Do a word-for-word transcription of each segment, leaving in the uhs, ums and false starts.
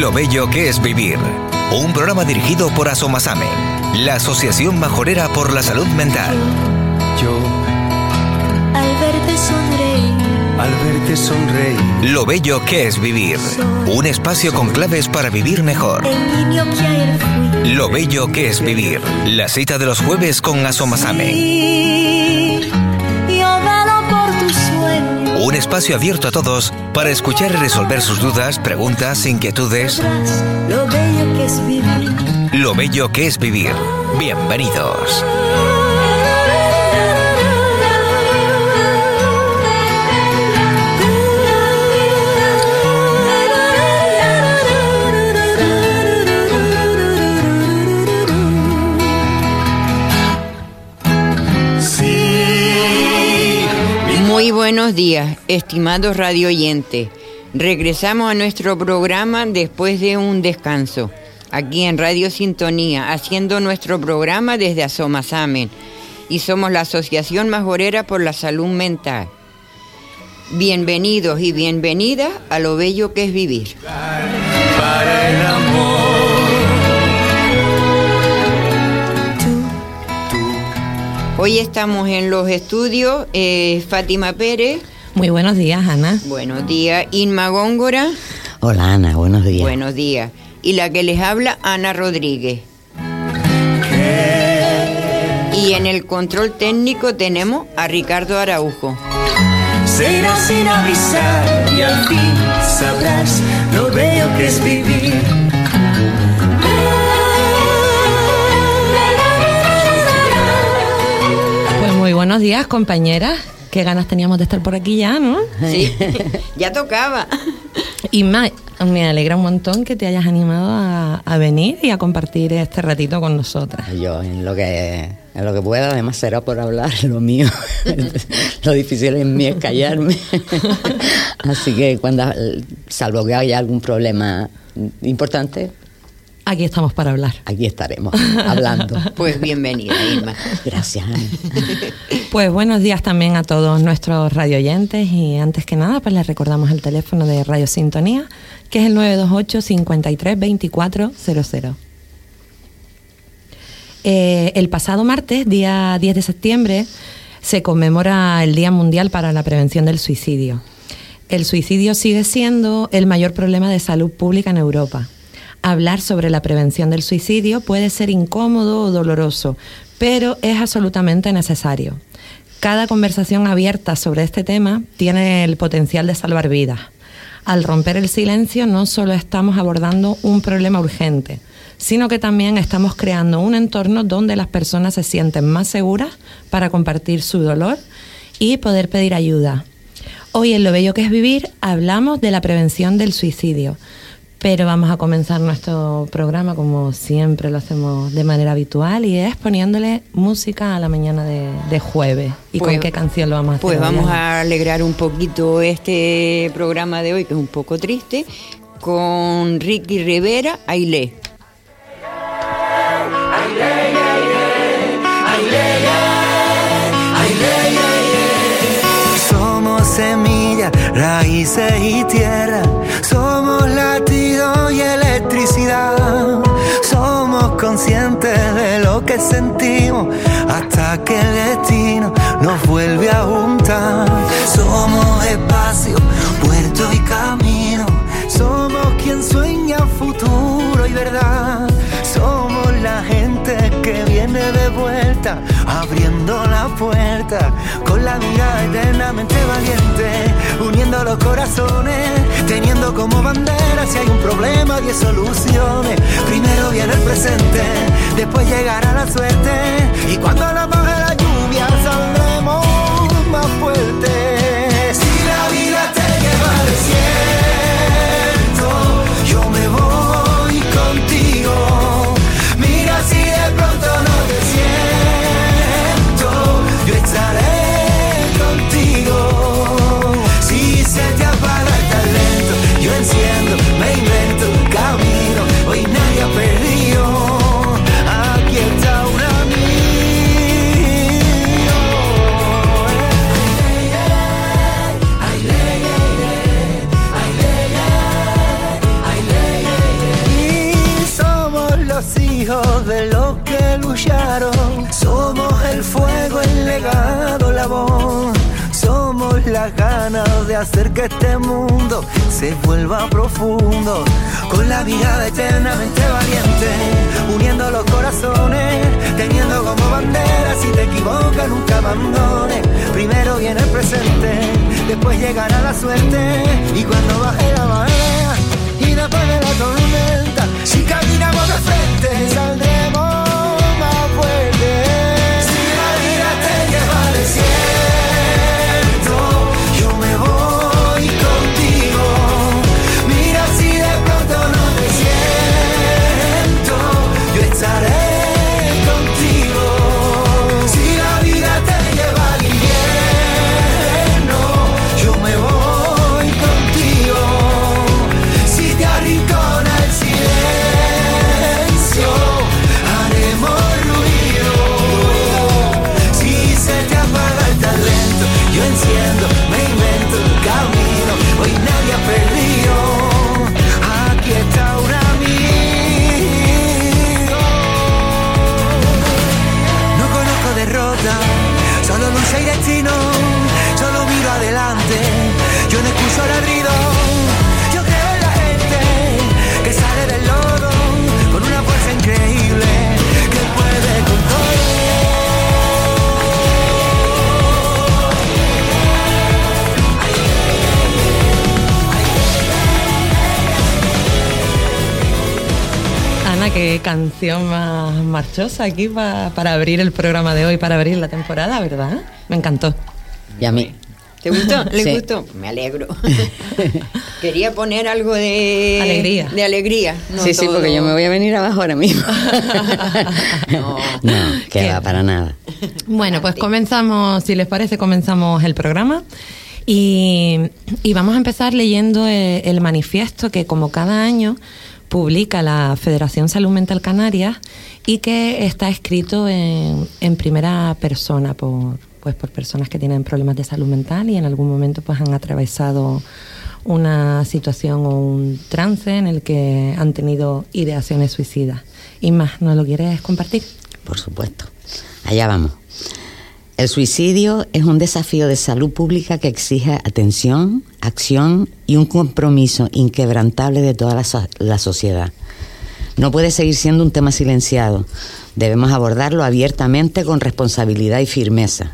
Lo bello que es vivir. Un programa dirigido por Asomasame, la Asociación Majorera por la Salud Mental. Yo, al verte sonreír, al verte sonreír. Lo bello que es vivir. Un espacio con claves para vivir mejor. el niño que ayer fui. Lo bello que es vivir. La cita de los jueves con Asomasame. Sí, yo velo por tus sueños. Un espacio abierto a todos para escuchar y resolver sus dudas, preguntas, inquietudes. Lo bello que es vivir. Lo bello que es vivir. Bienvenidos. Muy buenos días, estimados radio oyentes. Regresamos a nuestro programa después de un descanso, aquí en Radio Sintonía, haciendo nuestro programa desde Asomasame, y somos la Asociación Majorera por la Salud Mental. Bienvenidos y bienvenidas a lo bello que es vivir. Para el amor. Hoy estamos en los estudios, eh, Fátima Pérez. Muy buenos días, Ana. Buenos días, Inma Góngora. Hola, Ana, buenos días. Buenos días. Y la que les habla, Ana Rodríguez. Y en el control técnico tenemos a Ricardo Araujo. Será sin avisar y al fin sabrás lo bello que es vivir. Pues muy buenos días, compañeras. Qué ganas teníamos de estar por aquí ya, ¿no? Sí, ya tocaba. Y me, me alegra un montón que te hayas animado a, a venir y a compartir este ratito con nosotras. Yo, en lo que en lo que pueda, además será por hablar, lo mío. Lo difícil en mí es callarme. Así que cuando, salvo que haya algún problema importante, Aquí estamos para hablar. aquí estaremos hablando. Pues bienvenida, Irma. Gracias, Ana. Pues buenos días también a todos nuestros radioyentes y antes que nada pues les recordamos el teléfono de Radio Sintonía, que es el nueve dos ocho, cincuenta y tres, veinticuatro cero cero. Eh, el pasado martes, día diez de septiembre, se conmemora el Día Mundial para la Prevención del Suicidio. El suicidio sigue siendo el mayor problema de salud pública en Europa. Hablar sobre la prevención del suicidio puede ser incómodo o doloroso, pero es absolutamente necesario. Cada conversación abierta sobre este tema tiene el potencial de salvar vidas. Al romper el silencio, no solo estamos abordando un problema urgente, sino que también estamos creando un entorno donde las personas se sienten más seguras para compartir su dolor y poder pedir ayuda. Hoy en Lo Bello que es Vivir hablamos de la prevención del suicidio. Pero vamos a comenzar nuestro programa como siempre lo hacemos de manera habitual y es poniéndole música a la mañana de, de jueves. ¿Y Pues- con qué canción lo vamos a hacer? Pues vamos Adriana? a alegrar un poquito este programa de hoy, que es un poco triste, con Ricky Rivera, Ailé. Somos semillas, raíces y tierra. Somos latido y electricidad. Somos conscientes de lo que sentimos hasta que el destino nos vuelve a juntar. Somos espacio, puerto y camino. Somos quien sueña futuro y verdad. Somos la gente que viene de vuelta, abriendo la puerta con la mirada eternamente valiente, uniendo los corazones, teniendo como bandera si hay un problema diez soluciones. Primero viene el presente, después llegará la suerte, y cuando nos moje la lluvia saldremos más fuertes. Si la vida te lleva al desierto, yo me voy contigo. Mira si de pronto no te siento, yo estaré contigo. Si se te apaga el talento, yo enciendo, me invento un camino. Hoy nadie ha perdido, aquí está un amigo. los hijos de los que lucharon. Somos el fuego, el legado, la voz. Somos las ganas de hacer que este mundo se vuelva profundo. Con la mirada eternamente valiente, uniendo los corazones, teniendo como bandera: si te equivocas nunca abandones. Primero viene el presente, después llegará la suerte. Y cuando baje la marea y después de la tormenta, si caminamos de frente saldremos más fuertes. Si la vida te lleva al desierto, yo me voy contigo. Mira si de pronto no te siento, yo estaré contigo. Si la vida te lleva al invierno, yo me voy contigo. Si te arrincona el silencio, haremos ruido. Si se te apaga el talento, yo enciendo, me invento el camino. Hoy nadie ha perdido, aquí está un amigo. No conozco derrota, solo lucha y destino. Solo miro adelante, yo no escucho ladrido. Yo creo en la gente que sale del lodo con una fuerza increíble, que puede con todo. Ana, qué canción más marchosa aquí pa- para abrir el programa de hoy, para abrir la temporada, ¿verdad? Me encantó. Y a mí. ¿Te gustó? ¿Le Sí. gustó? Me alegro. Quería poner algo de Alegría. De alegría. No sí, sí, todo. porque yo me voy a venir abajo ahora mismo. No. No, que ¿Qué? va, para nada. Bueno, pues comenzamos, si les parece, comenzamos el programa y, y vamos a empezar leyendo el, el manifiesto que, como cada año, publica la Federación Salud Mental Canarias y que está escrito en, en primera persona por, pues, por personas que tienen problemas de salud mental y en algún momento pues han atravesado una situación o un trance en el que han tenido ideaciones suicidas. Y más, ¿no lo quieres compartir? Por supuesto. Allá vamos. El suicidio es un desafío de salud pública que exige atención, acción y un compromiso inquebrantable de toda la, so- la sociedad. No puede seguir siendo un tema silenciado. Debemos abordarlo abiertamente, con responsabilidad y firmeza.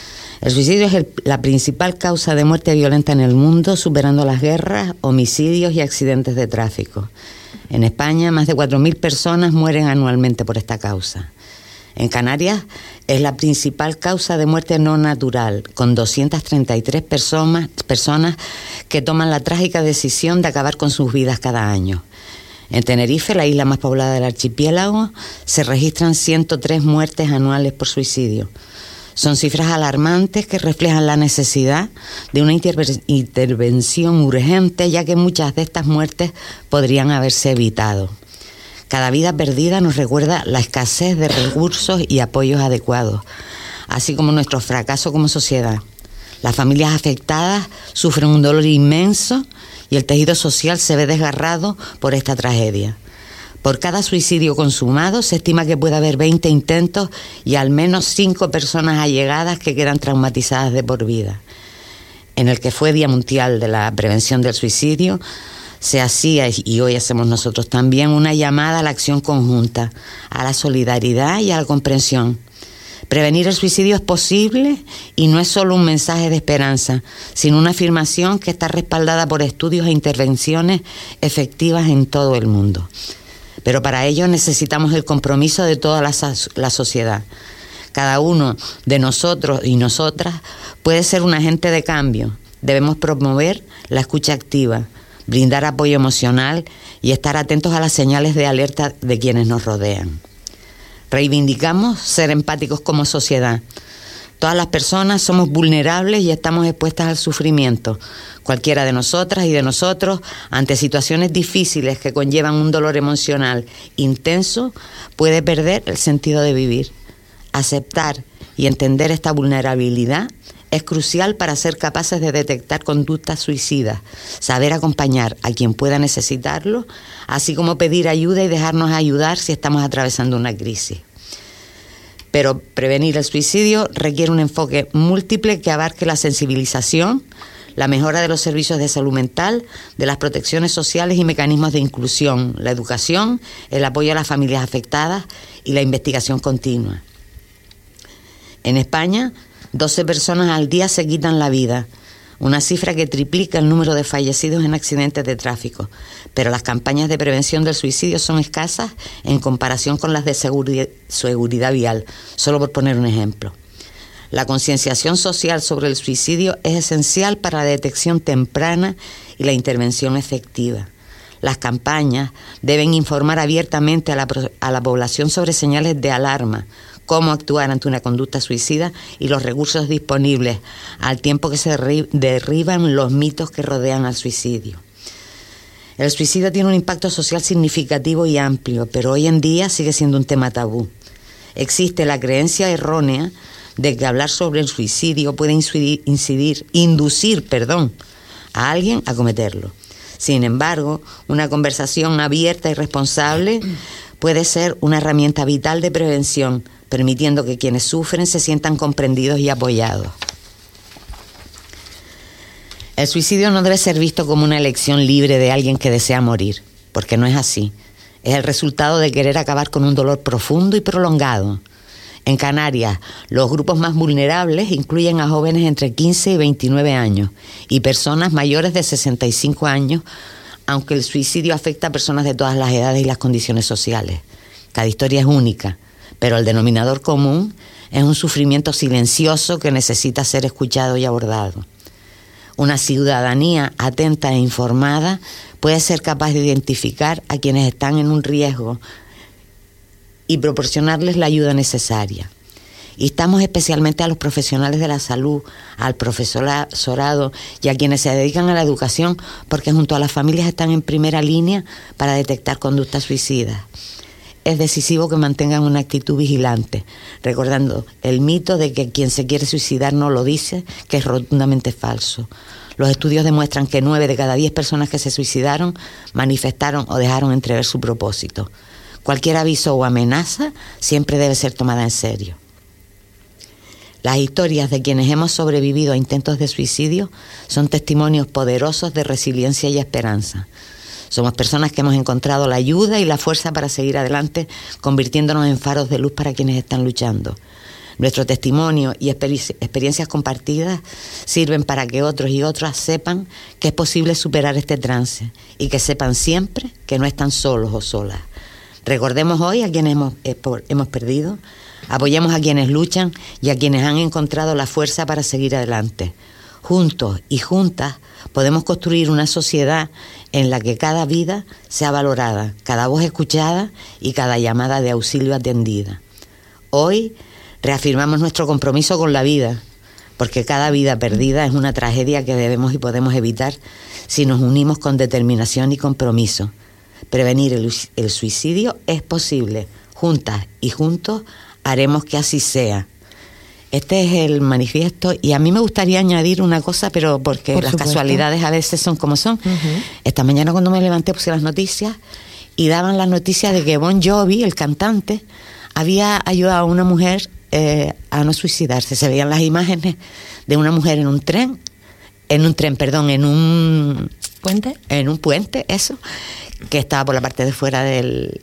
El suicidio es el- la principal causa de muerte violenta en el mundo, superando las guerras, homicidios y accidentes de tráfico. En España, más de cuatro mil personas mueren anualmente por esta causa. En Canarias es la principal causa de muerte no natural, con doscientas treinta y tres personas, personas que toman la trágica decisión de acabar con sus vidas cada año. En Tenerife, la isla más poblada del archipiélago, se registran ciento tres muertes anuales por suicidio. Son cifras alarmantes que reflejan la necesidad de una interve- intervención urgente, ya que muchas de estas muertes podrían haberse evitado. Cada vida perdida nos recuerda la escasez de recursos y apoyos adecuados, así como nuestro fracaso como sociedad. Las familias afectadas sufren un dolor inmenso y el tejido social se ve desgarrado por esta tragedia. Por cada suicidio consumado se estima que puede haber veinte intentos y al menos cinco personas allegadas que quedan traumatizadas de por vida. En el que fue Día Mundial de la Prevención del Suicidio, se hacía, y hoy hacemos nosotros también, una llamada a la acción conjunta, a la solidaridad y a la comprensión. Prevenir el suicidio es posible y no es solo un mensaje de esperanza, sino una afirmación que está respaldada por estudios e intervenciones efectivas en todo el mundo. Pero para ello necesitamos el compromiso de toda la, la sociedad. Cada uno de nosotros y nosotras puede ser un agente de cambio. Debemos promover la escucha activa, brindar apoyo emocional y estar atentos a las señales de alerta de quienes nos rodean. Reivindicamos ser empáticos como sociedad. Todas las personas somos vulnerables y estamos expuestas al sufrimiento. Cualquiera de nosotras y de nosotros, ante situaciones difíciles que conllevan un dolor emocional intenso, puede perder el sentido de vivir. Aceptar y entender esta vulnerabilidad es crucial para ser capaces de detectar conductas suicidas, saber acompañar a quien pueda necesitarlo, así como pedir ayuda y dejarnos ayudar si estamos atravesando una crisis. Pero prevenir el suicidio requiere un enfoque múltiple que abarque la sensibilización, la mejora de los servicios de salud mental, de las protecciones sociales y mecanismos de inclusión, la educación, el apoyo a las familias afectadas y la investigación continua. En España, doce personas al día se quitan la vida, una cifra que triplica el número de fallecidos en accidentes de tráfico, pero las campañas de prevención del suicidio son escasas en comparación con las de seguridad, seguridad vial, solo por poner un ejemplo. La concienciación social sobre el suicidio es esencial para la detección temprana y la intervención efectiva. Las campañas deben informar abiertamente a la, a la población sobre señales de alarma, cómo actuar ante una conducta suicida y los recursos disponibles, al tiempo que se derriban los mitos que rodean al suicidio. El suicidio tiene un impacto social significativo y amplio, pero hoy en día sigue siendo un tema tabú. Existe la creencia errónea de que hablar sobre el suicidio puede incidir, incidir, inducir perdón, a alguien a cometerlo. Sin embargo, una conversación abierta y responsable puede ser una herramienta vital de prevención, permitiendo que quienes sufren se sientan comprendidos y apoyados. El suicidio no debe ser visto como una elección libre de alguien que desea morir, porque no es así. Es el resultado de querer acabar con un dolor profundo y prolongado. En Canarias, los grupos más vulnerables incluyen a jóvenes entre quince y veintinueve años y personas mayores de sesenta y cinco años, aunque el suicidio afecta a personas de todas las edades y las condiciones sociales. Cada historia es única, pero el denominador común es un sufrimiento silencioso que necesita ser escuchado y abordado. Una ciudadanía atenta e informada puede ser capaz de identificar a quienes están en un riesgo y proporcionarles la ayuda necesaria. Instamos especialmente a los profesionales de la salud, al profesorado y a quienes se dedican a la educación, porque junto a las familias están en primera línea para detectar conductas suicidas. Es decisivo que mantengan una actitud vigilante, recordando el mito de que quien se quiere suicidar no lo dice, que es rotundamente falso. Los estudios demuestran que nueve de cada diez personas que se suicidaron manifestaron o dejaron entrever su propósito. Cualquier aviso o amenaza siempre debe ser tomada en serio. Las historias de quienes hemos sobrevivido a intentos de suicidio son testimonios poderosos de resiliencia y esperanza. Somos personas que hemos encontrado la ayuda y la fuerza para seguir adelante, convirtiéndonos en faros de luz para quienes están luchando. Nuestro testimonio y exper- experiencias compartidas sirven para que otros y otras sepan que es posible superar este trance y que sepan siempre que no están solos o solas. Recordemos hoy a quienes hemos, hemos perdido, apoyemos a quienes luchan y a quienes han encontrado la fuerza para seguir adelante. Juntos y juntas podemos construir una sociedad en la que cada vida sea valorada, cada voz escuchada y cada llamada de auxilio atendida. Hoy reafirmamos nuestro compromiso con la vida, porque cada vida perdida es una tragedia que debemos y podemos evitar si nos unimos con determinación y compromiso. Prevenir el, el suicidio es posible. Juntas y juntos haremos que así sea. Este es el manifiesto y a mí me gustaría añadir una cosa, pero porque Por las supuesto. Casualidades a veces son como son. Uh-huh. Esta mañana cuando me levanté puse las noticias y daban las noticias de que Bon Jovi, el cantante, había ayudado a una mujer eh, a no suicidarse. Se veían las imágenes de una mujer en un tren, en un tren, perdón, en un... ¿Puente? En un puente, eso, que estaba por la parte de fuera del...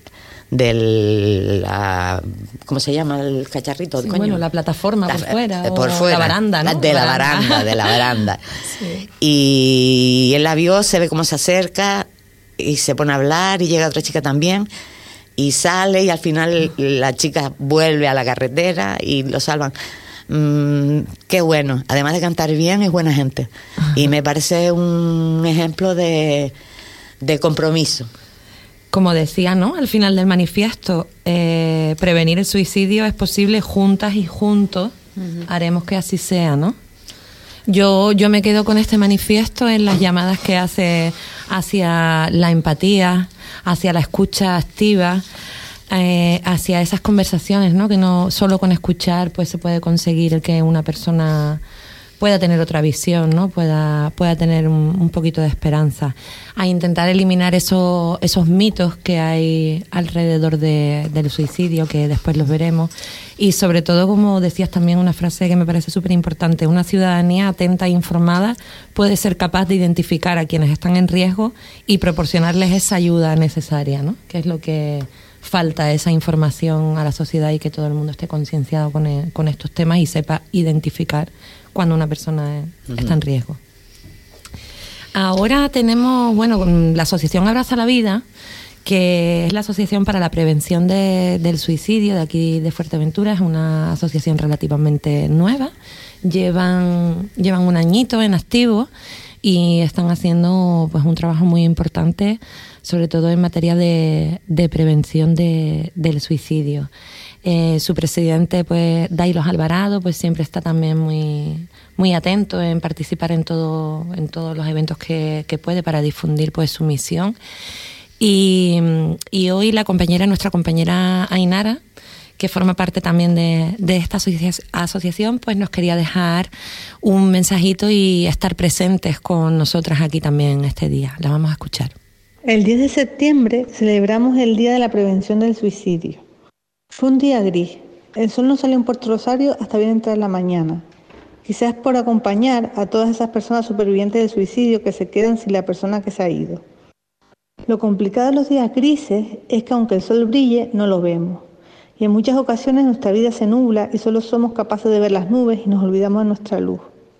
del la, ¿cómo se llama el cacharrito? Sí, coño? Bueno, la plataforma la, por fuera, por o fuera, la baranda, ¿no? De la baranda, de la baranda. Sí. Y él la vio, se ve cómo se acerca y se pone a hablar y llega otra chica también y sale y al final la chica vuelve a la carretera y lo salvan. Mm, qué bueno, además de cantar bien es buena gente. Ajá. Y me parece un ejemplo de, de compromiso. Como decía, ¿no? Al final del manifiesto, eh, prevenir el suicidio es posible juntas y juntos. Uh-huh. Haremos que así sea, ¿no? Yo, yo me quedo con este manifiesto en las llamadas que hace hacia la empatía, hacia la escucha activa, eh, hacia esas conversaciones, ¿no? Que no solo con escuchar pues se puede conseguir el que una persona pueda tener otra visión, ¿no? Pueda, pueda tener un, un poquito de esperanza. A intentar eliminar esos, esos mitos que hay alrededor de, del suicidio, que después los veremos. Y sobre todo, como decías también, una frase que me parece súper importante, una ciudadanía atenta e informada puede ser capaz de identificar a quienes están en riesgo y proporcionarles esa ayuda necesaria, ¿no? Que es lo que falta, esa información a la sociedad, y que todo el mundo esté concienciado con, el, con estos temas y sepa identificar cuando una persona uh-huh. está en riesgo. Ahora tenemos, bueno, la Asociación Abraza la Vida, que es la Asociación para la Prevención de, del Suicidio de aquí de Fuerteventura. Es una asociación relativamente nueva. Llevan, llevan un añito en activo y están haciendo pues un trabajo muy importante, sobre todo en materia de, de prevención de, del suicidio. Eh, su presidente, pues Dailos Alvarado, pues siempre está también muy, muy atento en participar en todo, en todos los eventos que, que puede para difundir pues su misión. Y, y hoy la compañera, nuestra compañera Ainara, que forma parte también de, de esta asocia- asociación, pues nos quería dejar un mensajito y estar presentes con nosotras aquí también este día. La vamos a escuchar. El diez de septiembre celebramos el Día de la Prevención del Suicidio. Fue un día gris. El sol no salió en Puerto Rosario hasta bien entrada la mañana. Quizás por acompañar a todas esas personas supervivientes del suicidio que se quedan sin la persona que se ha ido. Lo complicado de los días grises es que aunque el sol brille, no lo vemos. Y en muchas ocasiones nuestra vida se nubla y solo somos capaces de ver las nubes y nos olvidamos de nuestra luz.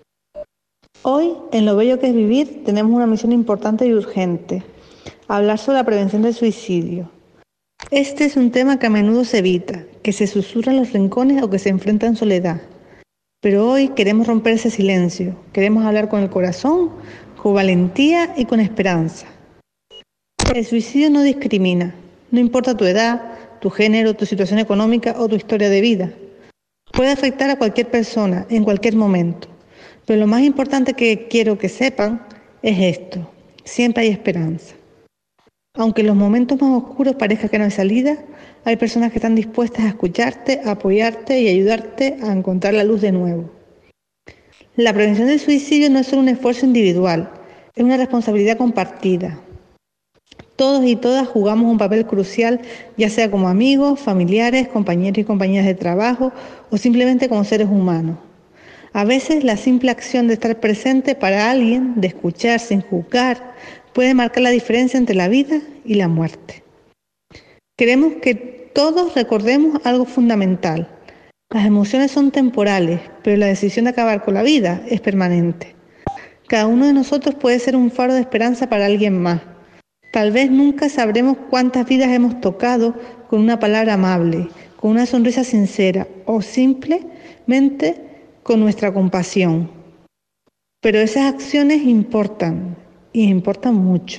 Hoy, en Lo Bello que es Vivir, tenemos una misión importante y urgente: hablar sobre la prevención del suicidio. Este es un tema que a menudo se evita, que se susurra en los rincones o que se enfrenta en soledad. Pero hoy queremos romper ese silencio, queremos hablar con el corazón, con valentía y con esperanza. El suicidio no discrimina, no importa tu edad, tu género, tu situación económica o tu historia de vida. Puede afectar a cualquier persona, en cualquier momento. Pero lo más importante que quiero que sepan es esto: siempre hay esperanza. Aunque en los momentos más oscuros parezca que no hay salida, hay personas que están dispuestas a escucharte, a apoyarte y ayudarte a encontrar la luz de nuevo. La prevención del suicidio no es solo un esfuerzo individual, es una responsabilidad compartida. Todos y todas jugamos un papel crucial, ya sea como amigos, familiares, compañeros y compañeras de trabajo o simplemente como seres humanos. A veces la simple acción de estar presente para alguien, de escuchar sin juzgar, puede marcar la diferencia entre la vida y la muerte. Queremos que todos recordemos algo fundamental. Las emociones son temporales, pero la decisión de acabar con la vida es permanente. Cada uno de nosotros puede ser un faro de esperanza para alguien más. Tal vez nunca sabremos cuántas vidas hemos tocado con una palabra amable, con una sonrisa sincera o simplemente con nuestra compasión. Pero esas acciones importan, y importan mucho.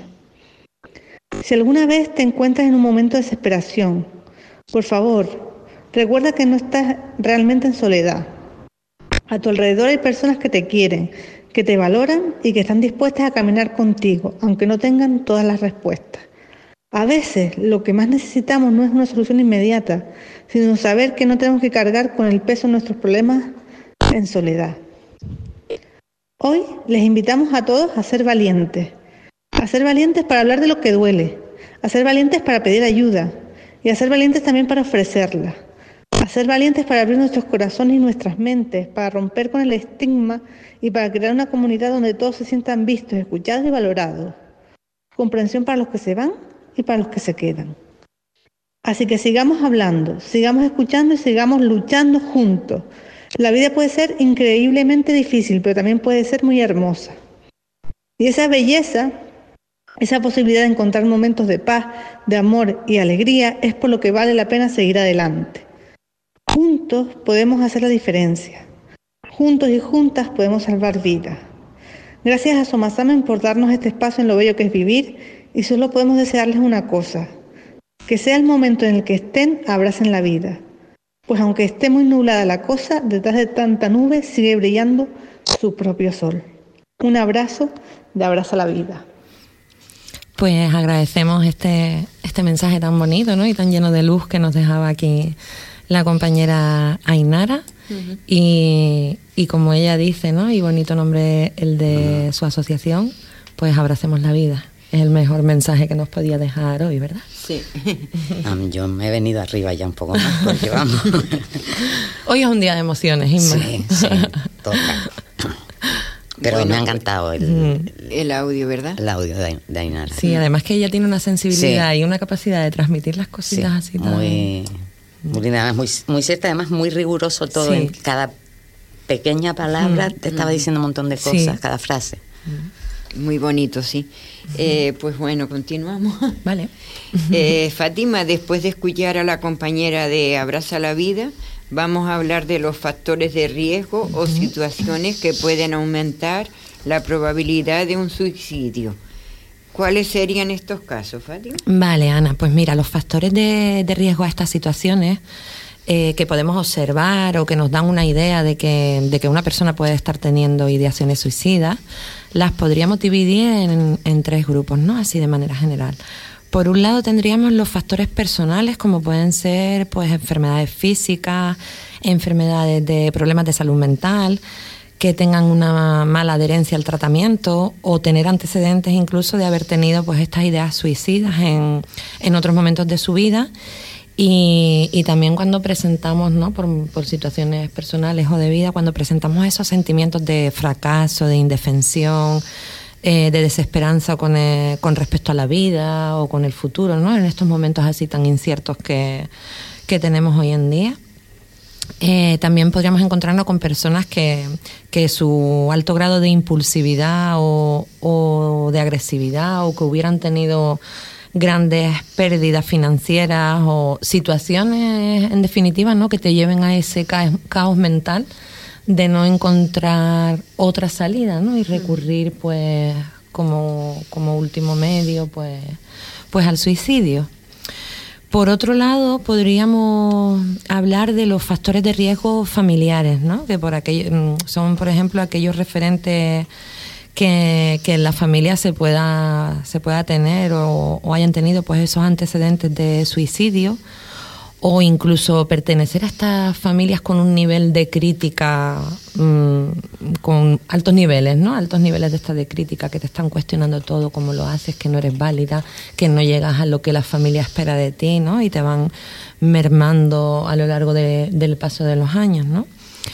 Si alguna vez te encuentras en un momento de desesperación, por favor, recuerda que no estás realmente en soledad. A tu alrededor hay personas que te quieren, que te valoran y que están dispuestas a caminar contigo, aunque no tengan todas las respuestas. A veces lo que más necesitamos no es una solución inmediata, sino saber que no tenemos que cargar con el peso de nuestros problemas en soledad. Hoy les invitamos a todos a ser valientes, a ser valientes para hablar de lo que duele, a ser valientes para pedir ayuda y a ser valientes también para ofrecerla, a ser valientes para abrir nuestros corazones y nuestras mentes, para romper con el estigma y para crear una comunidad donde todos se sientan vistos, escuchados y valorados. Comprensión para los que se van y para los que se quedan. Así que sigamos hablando, sigamos escuchando y sigamos luchando juntos. La vida puede ser increíblemente difícil, pero también puede ser muy hermosa. Y esa belleza, esa posibilidad de encontrar momentos de paz, de amor y alegría es por lo que vale la pena seguir adelante. Juntos podemos hacer la diferencia. Juntos y juntas podemos salvar vidas. Gracias a Somasamen por darnos este espacio en Lo Bello que es Vivir, y solo podemos desearles una cosa: que sea el momento en el que estén, abracen la vida. Pues aunque esté muy nublada la cosa, detrás de tanta nube sigue brillando su propio sol. Un abrazo de Abraza la Vida. Pues agradecemos este, este mensaje tan bonito, ¿no? Y tan lleno de luz que nos dejaba aquí la compañera Ainara. Uh-huh. y, y como ella dice, ¿no? Y bonito nombre el de su asociación, pues abracemos la vida. Es el mejor mensaje que nos podía dejar hoy, ¿verdad? Sí. Um, yo me he venido arriba ya un poco más, porque vamos. Hoy es un día de emociones, Inma. Sí, sí, toca. Pero bueno, me ha encantado el, el, el audio, ¿verdad? El audio de, de Ainara. Sí, además que ella tiene una sensibilidad sí. y una capacidad de transmitir las cositas sí, así tan... Muy, muy linda, muy, muy cierta, además muy riguroso todo. Sí. En cada pequeña palabra mm, te estaba diciendo un montón de cosas, sí. cada frase. Muy bonito, sí. Eh, pues bueno, continuamos. Vale. Eh, Fátima, después de escuchar a la compañera de Abraza la Vida, vamos a hablar de los factores de riesgo uh-huh. o situaciones que pueden aumentar la probabilidad de un suicidio. ¿Cuáles serían estos casos, Fátima? Vale, Ana, pues mira, los factores de, de riesgo a estas situaciones eh, que podemos observar o que nos dan una idea de que, de que una persona puede estar teniendo ideaciones suicidas, las podríamos dividir en, en tres grupos, ¿no? Así de manera general. Por un lado tendríamos los factores personales, como pueden ser pues enfermedades físicas, enfermedades de problemas de salud mental, que tengan una mala adherencia al tratamiento o tener antecedentes incluso de haber tenido pues estas ideas suicidas en, en otros momentos de su vida. Y, y también cuando presentamos, ¿no? por, por situaciones personales o de vida, cuando presentamos esos sentimientos de fracaso, de indefensión, eh, de desesperanza con, el, con respecto a la vida o con el futuro, ¿no? En estos momentos así tan inciertos que, que tenemos hoy en día. Eh, también podríamos encontrarnos con personas que, que su alto grado de impulsividad o, o de agresividad, o que hubieran tenido grandes pérdidas financieras o situaciones en definitiva, ¿no? que te lleven a ese caos, caos mental de no encontrar otra salida, ¿no? Y recurrir pues como, como último medio pues, pues al suicidio. Por otro lado, podríamos hablar de los factores de riesgo familiares, ¿no? Que por aquello, son, por ejemplo, aquellos referentes que, que en la familia se pueda, se pueda tener o, o hayan tenido pues esos antecedentes de suicidio, o incluso pertenecer a estas familias con un nivel de crítica, mmm, con altos niveles, ¿no? Altos niveles de esta de crítica, que te están cuestionando todo, cómo lo haces, que no eres válida, que no llegas a lo que la familia espera de ti, ¿no? Y te van mermando a lo largo de, del paso de los años, ¿no?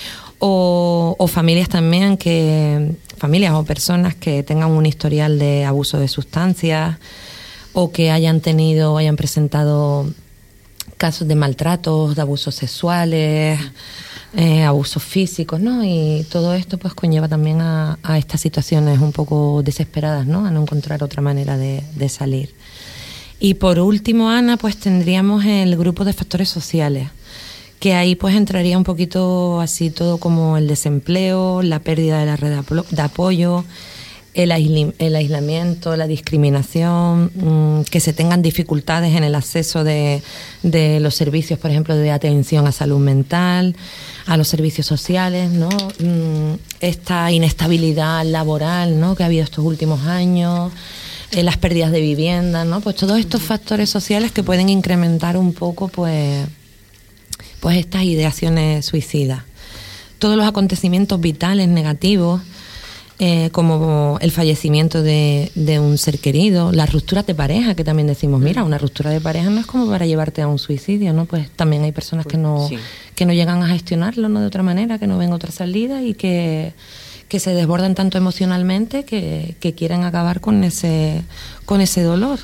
O, o familias también que, familias o personas que tengan un historial de abuso de sustancias, o que hayan tenido, hayan presentado casos de maltratos, de abusos sexuales, eh, abusos físicos, ¿no? Y todo esto pues conlleva también a, a estas situaciones un poco desesperadas, ¿no? A no encontrar otra manera de, de salir. Y por último, Ana, pues tendríamos el grupo de factores sociales, que ahí pues entraría un poquito así todo como el desempleo, la pérdida de la red de apoyo, El, aisli- el aislamiento, la discriminación, mmm, que se tengan dificultades en el acceso de, de los servicios, por ejemplo, de atención a salud mental, a los servicios sociales, ¿no? Mm, esta inestabilidad laboral, ¿no? que ha habido estos últimos años, eh, las pérdidas de vivienda, ¿no? Pues todos estos factores sociales que pueden incrementar un poco, pues, pues estas ideaciones suicidas. Todos los acontecimientos vitales negativos, Eh, como el fallecimiento de, de un ser querido, las rupturas de pareja, que también decimos, mira, una ruptura de pareja no es como para llevarte a un suicidio, ¿no? Pues también hay personas pues, que no sí. que no llegan a gestionarlo, ¿no? De otra manera, que no ven otra salida y que, que se desbordan tanto emocionalmente que, que quieren acabar con ese con ese dolor.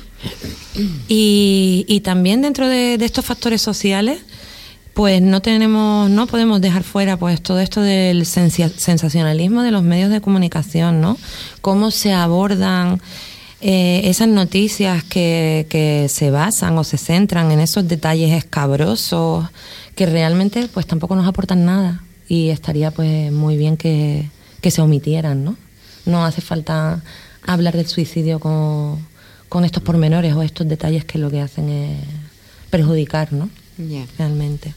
Y, y también dentro de, de estos factores sociales, pues no tenemos, no podemos dejar fuera pues todo esto del sensacionalismo de los medios de comunicación, ¿no? Cómo se abordan eh, esas noticias que, que se basan o se centran en esos detalles escabrosos que realmente pues tampoco nos aportan nada, y estaría pues muy bien que, que se omitieran, ¿no? No hace falta hablar del suicidio con, con estos pormenores o estos detalles que lo que hacen es perjudicar, ¿no? Yeah. Realmente.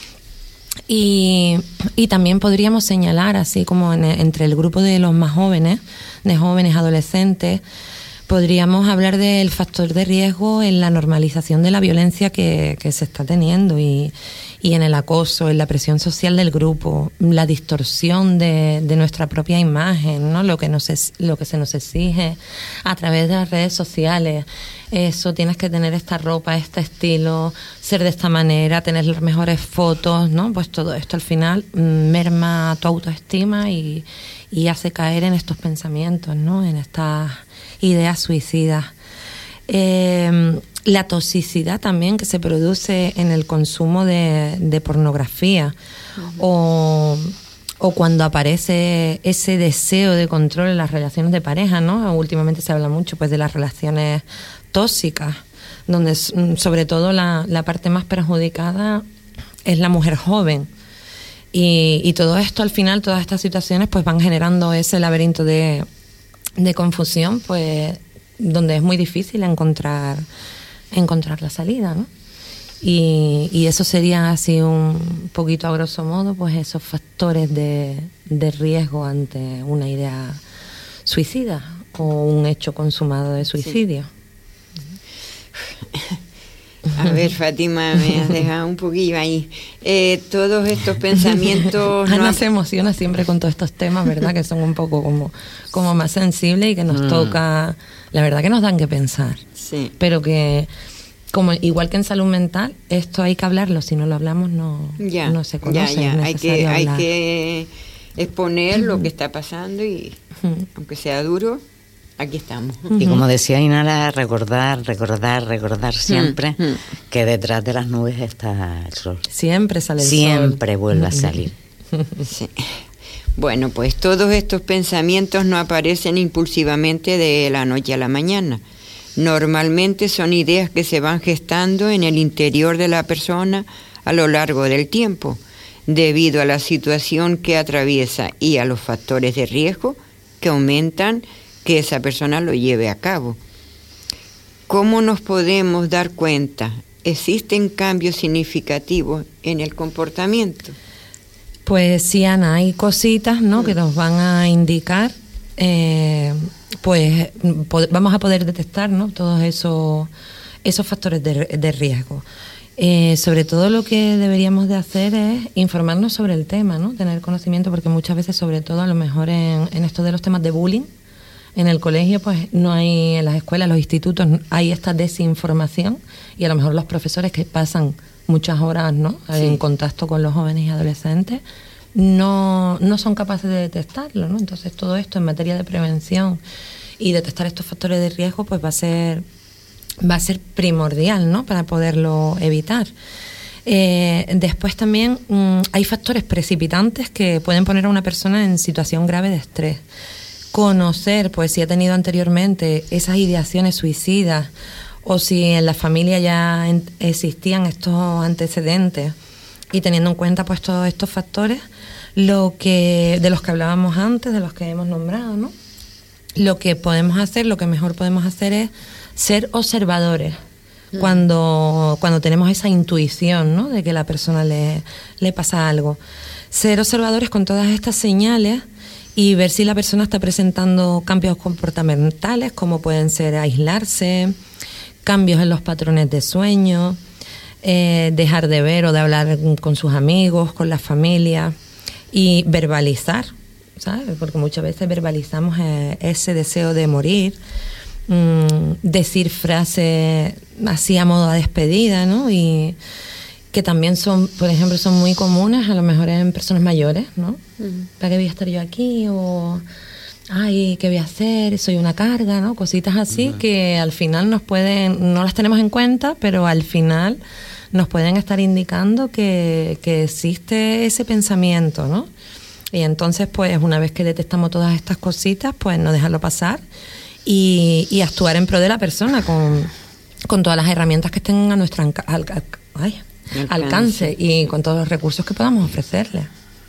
Y, y también podríamos señalar, así como en, entre el grupo de los más jóvenes, de jóvenes adolescentes, Podríamos hablar del factor de riesgo en la normalización de la violencia que, que se está teniendo y, y en el acoso, en la presión social del grupo, la distorsión de, de nuestra propia imagen, ¿no? Lo que nos es, lo que se nos exige a través de las redes sociales. Eso, tienes que tener esta ropa, este estilo, ser de esta manera, tener las mejores fotos, ¿no? Pues todo esto al final merma tu autoestima y, y hace caer en estos pensamientos, ¿no? En estas ideas suicidas. Eh, la toxicidad también que se produce en el consumo de, de pornografía, uh-huh. o, o cuando aparece ese deseo de control en las relaciones de pareja, ¿no? Últimamente se habla mucho pues de las relaciones tóxicas, donde sobre todo la, la parte más perjudicada es la mujer joven. Y, y todo esto al final, todas estas situaciones pues van generando ese laberinto de de confusión, pues donde es muy difícil encontrar encontrar la salida, ¿no? Y, y eso sería así un poquito a grosso modo, pues esos factores de, de riesgo ante una idea suicida o un hecho consumado de suicidio. Sí. A ver, Fátima, me has dejado un poquillo ahí. Eh, todos estos pensamientos... Ana no se emociona siempre con todos estos temas, ¿verdad? Que son un poco como, como más sensibles y que nos mm. toca... La verdad que nos dan que pensar. Sí. Pero que, como igual que en salud mental, esto hay que hablarlo. Si no lo hablamos, no, ya, no se conoce. Ya, ya. Hay que, hay que exponer lo que está pasando y, uh-huh. aunque sea duro... Aquí estamos. Y como decía Inara, recordar, recordar, recordar siempre mm, mm. que detrás de las nubes está el sol. Siempre sale el siempre sol. Siempre vuelve a salir. Sí. Bueno, pues todos estos pensamientos no aparecen impulsivamente de la noche a la mañana. Normalmente son ideas que se van gestando en el interior de la persona a lo largo del tiempo, debido a la situación que atraviesa y a los factores de riesgo que aumentan que esa persona lo lleve a cabo. ¿Cómo nos podemos dar cuenta? ¿Existen cambios significativos en el comportamiento? Pues sí, Ana, hay cositas, ¿no?, que nos van a indicar, eh, pues pod- vamos a poder detectar, ¿no?, todos esos, esos factores de, de riesgo. Eh, sobre todo lo que deberíamos de hacer es informarnos sobre el tema, ¿no?, tener conocimiento, porque muchas veces, sobre todo a lo mejor en, en esto de los temas de bullying, en el colegio, pues no hay, en las escuelas, en los institutos, hay esta desinformación y a lo mejor los profesores que pasan muchas horas, ¿no?, sí. en contacto con los jóvenes y adolescentes, no, no son capaces de detectarlo, ¿no? Entonces todo esto en materia de prevención y detectar estos factores de riesgo, pues va a ser, va a ser primordial, ¿no?, para poderlo evitar. Eh, después también mmm, hay factores precipitantes que pueden poner a una persona en situación grave de estrés. Conocer, pues, si ha tenido anteriormente esas ideaciones suicidas o si en la familia ya en, existían estos antecedentes, y teniendo en cuenta, pues, todos estos factores, lo que de los que hablábamos antes, de los que hemos nombrado, ¿no? Lo que podemos hacer, lo que mejor podemos hacer es ser observadores. Mm. Cuando, cuando tenemos esa intuición, ¿no?, de que a la persona le, le pasa algo. Ser observadores con todas estas señales y ver si la persona está presentando cambios comportamentales, como pueden ser aislarse, cambios en los patrones de sueño, eh, dejar de ver o de hablar con sus amigos, con la familia, y verbalizar, ¿sabes? Porque muchas veces verbalizamos eh, ese deseo de morir, mmm, decir frases así a modo de despedida, ¿no? Y que también son, por ejemplo, son muy comunes a lo mejor en personas mayores, ¿no? Uh-huh. ¿Para qué voy a estar yo aquí? O, ay, ¿qué voy a hacer? Soy una carga, ¿no? Cositas así, uh-huh. que al final nos pueden, no las tenemos en cuenta, pero al final nos pueden estar indicando que, que existe ese pensamiento, ¿no? Y entonces, pues, una vez que detectamos todas estas cositas, pues no dejarlo pasar y, y actuar en pro de la persona con, con todas las herramientas que estén a nuestro alca- al, ay, alcance. alcance y con todos los recursos que podamos ofrecerle.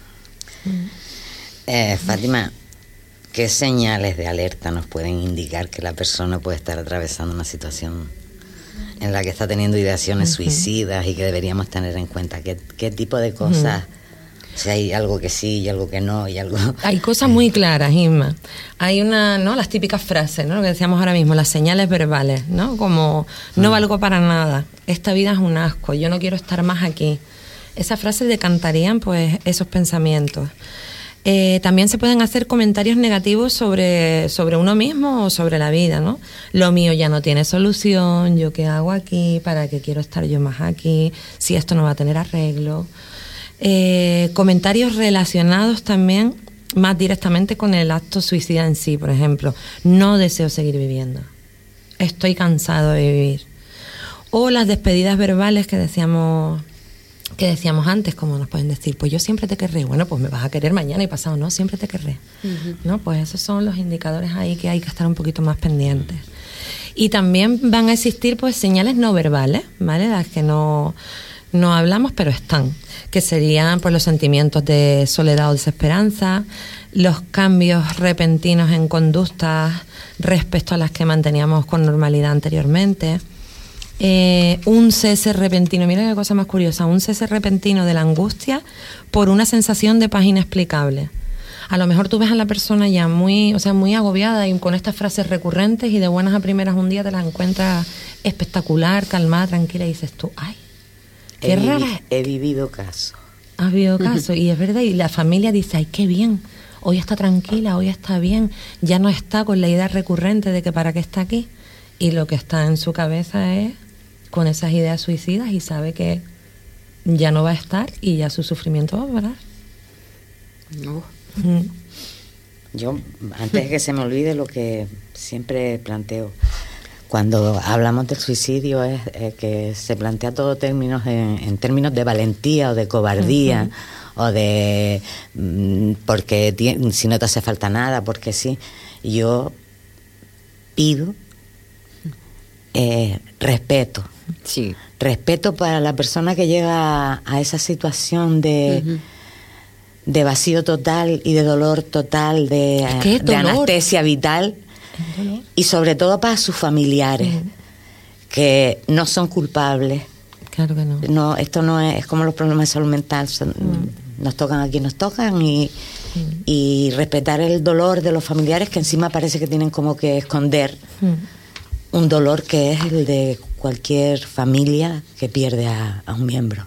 Eh, Fátima, ¿qué señales de alerta nos pueden indicar que la persona puede estar atravesando una situación en la que está teniendo ideaciones uh-huh. suicidas y que deberíamos tener en cuenta? ¿Qué, qué tipo de cosas uh-huh. Si hay algo que sí y algo que no y algo... Hay cosas muy claras, Inma. Hay una, ¿no? Las típicas frases, ¿no? Lo que decíamos ahora mismo, las señales verbales, ¿no? Como, no valgo para nada, esta vida es un asco, yo no quiero estar más aquí. Esas frases decantarían, pues, esos pensamientos. Eh, también se pueden hacer comentarios negativos sobre, sobre uno mismo o sobre la vida, ¿no? Lo mío ya no tiene solución, yo qué hago aquí, para qué quiero estar yo más aquí, si esto no va a tener arreglo. Eh, comentarios relacionados también más directamente con el acto suicida en sí, por ejemplo, no deseo seguir viviendo, estoy cansado de vivir. O las despedidas verbales que decíamos... que decíamos antes, como nos pueden decir, pues yo siempre te querré, bueno, pues me vas a querer mañana y pasado, no, siempre te querré. Uh-huh. ¿No? Pues esos son los indicadores ahí que hay que estar un poquito más pendientes. Y también van a existir pues señales no verbales, ¿vale? Las que no, no hablamos, pero están, que serían pues los sentimientos de soledad o desesperanza, los cambios repentinos en conductas respecto a las que manteníamos con normalidad anteriormente. Eh, un cese repentino, mira qué cosa más curiosa, un cese repentino de la angustia por una sensación de paz inexplicable. A lo mejor tú ves a la persona ya muy, o sea, muy agobiada y con estas frases recurrentes y de buenas a primeras un día te las encuentras espectacular, calmada, tranquila y dices tú, ay, qué he rara. Vivi- he vivido caso. Has vivido caso y es verdad, y la familia dice, ay, qué bien, hoy está tranquila, hoy está bien, ya no está con la idea recurrente de que para qué está aquí, y lo que está en su cabeza es con esas ideas suicidas y sabe que ya no va a estar y ya su sufrimiento va a parar. No. Mm. Yo, antes de que se me olvide lo que siempre planteo, cuando hablamos del suicidio es, es que se plantea todo términos en, en términos de valentía o de cobardía, uh-huh. o de mm, porque t- si no te hace falta nada, porque sí. Yo pido eh, respeto. Sí. Respeto para la persona que llega a, a esa situación de, uh-huh. de vacío total y de dolor total, de, ¿Qué de dolor? anestesia vital, y sobre todo para sus familiares, uh-huh. que no son culpables. Claro que no. No, esto no es, es como los problemas de salud mental, son, uh-huh. nos tocan a quien nos tocan, y, uh-huh. y respetar el dolor de los familiares, que encima parece que tienen como que esconder uh-huh. un dolor que es el de cualquier familia que pierde a, a un miembro.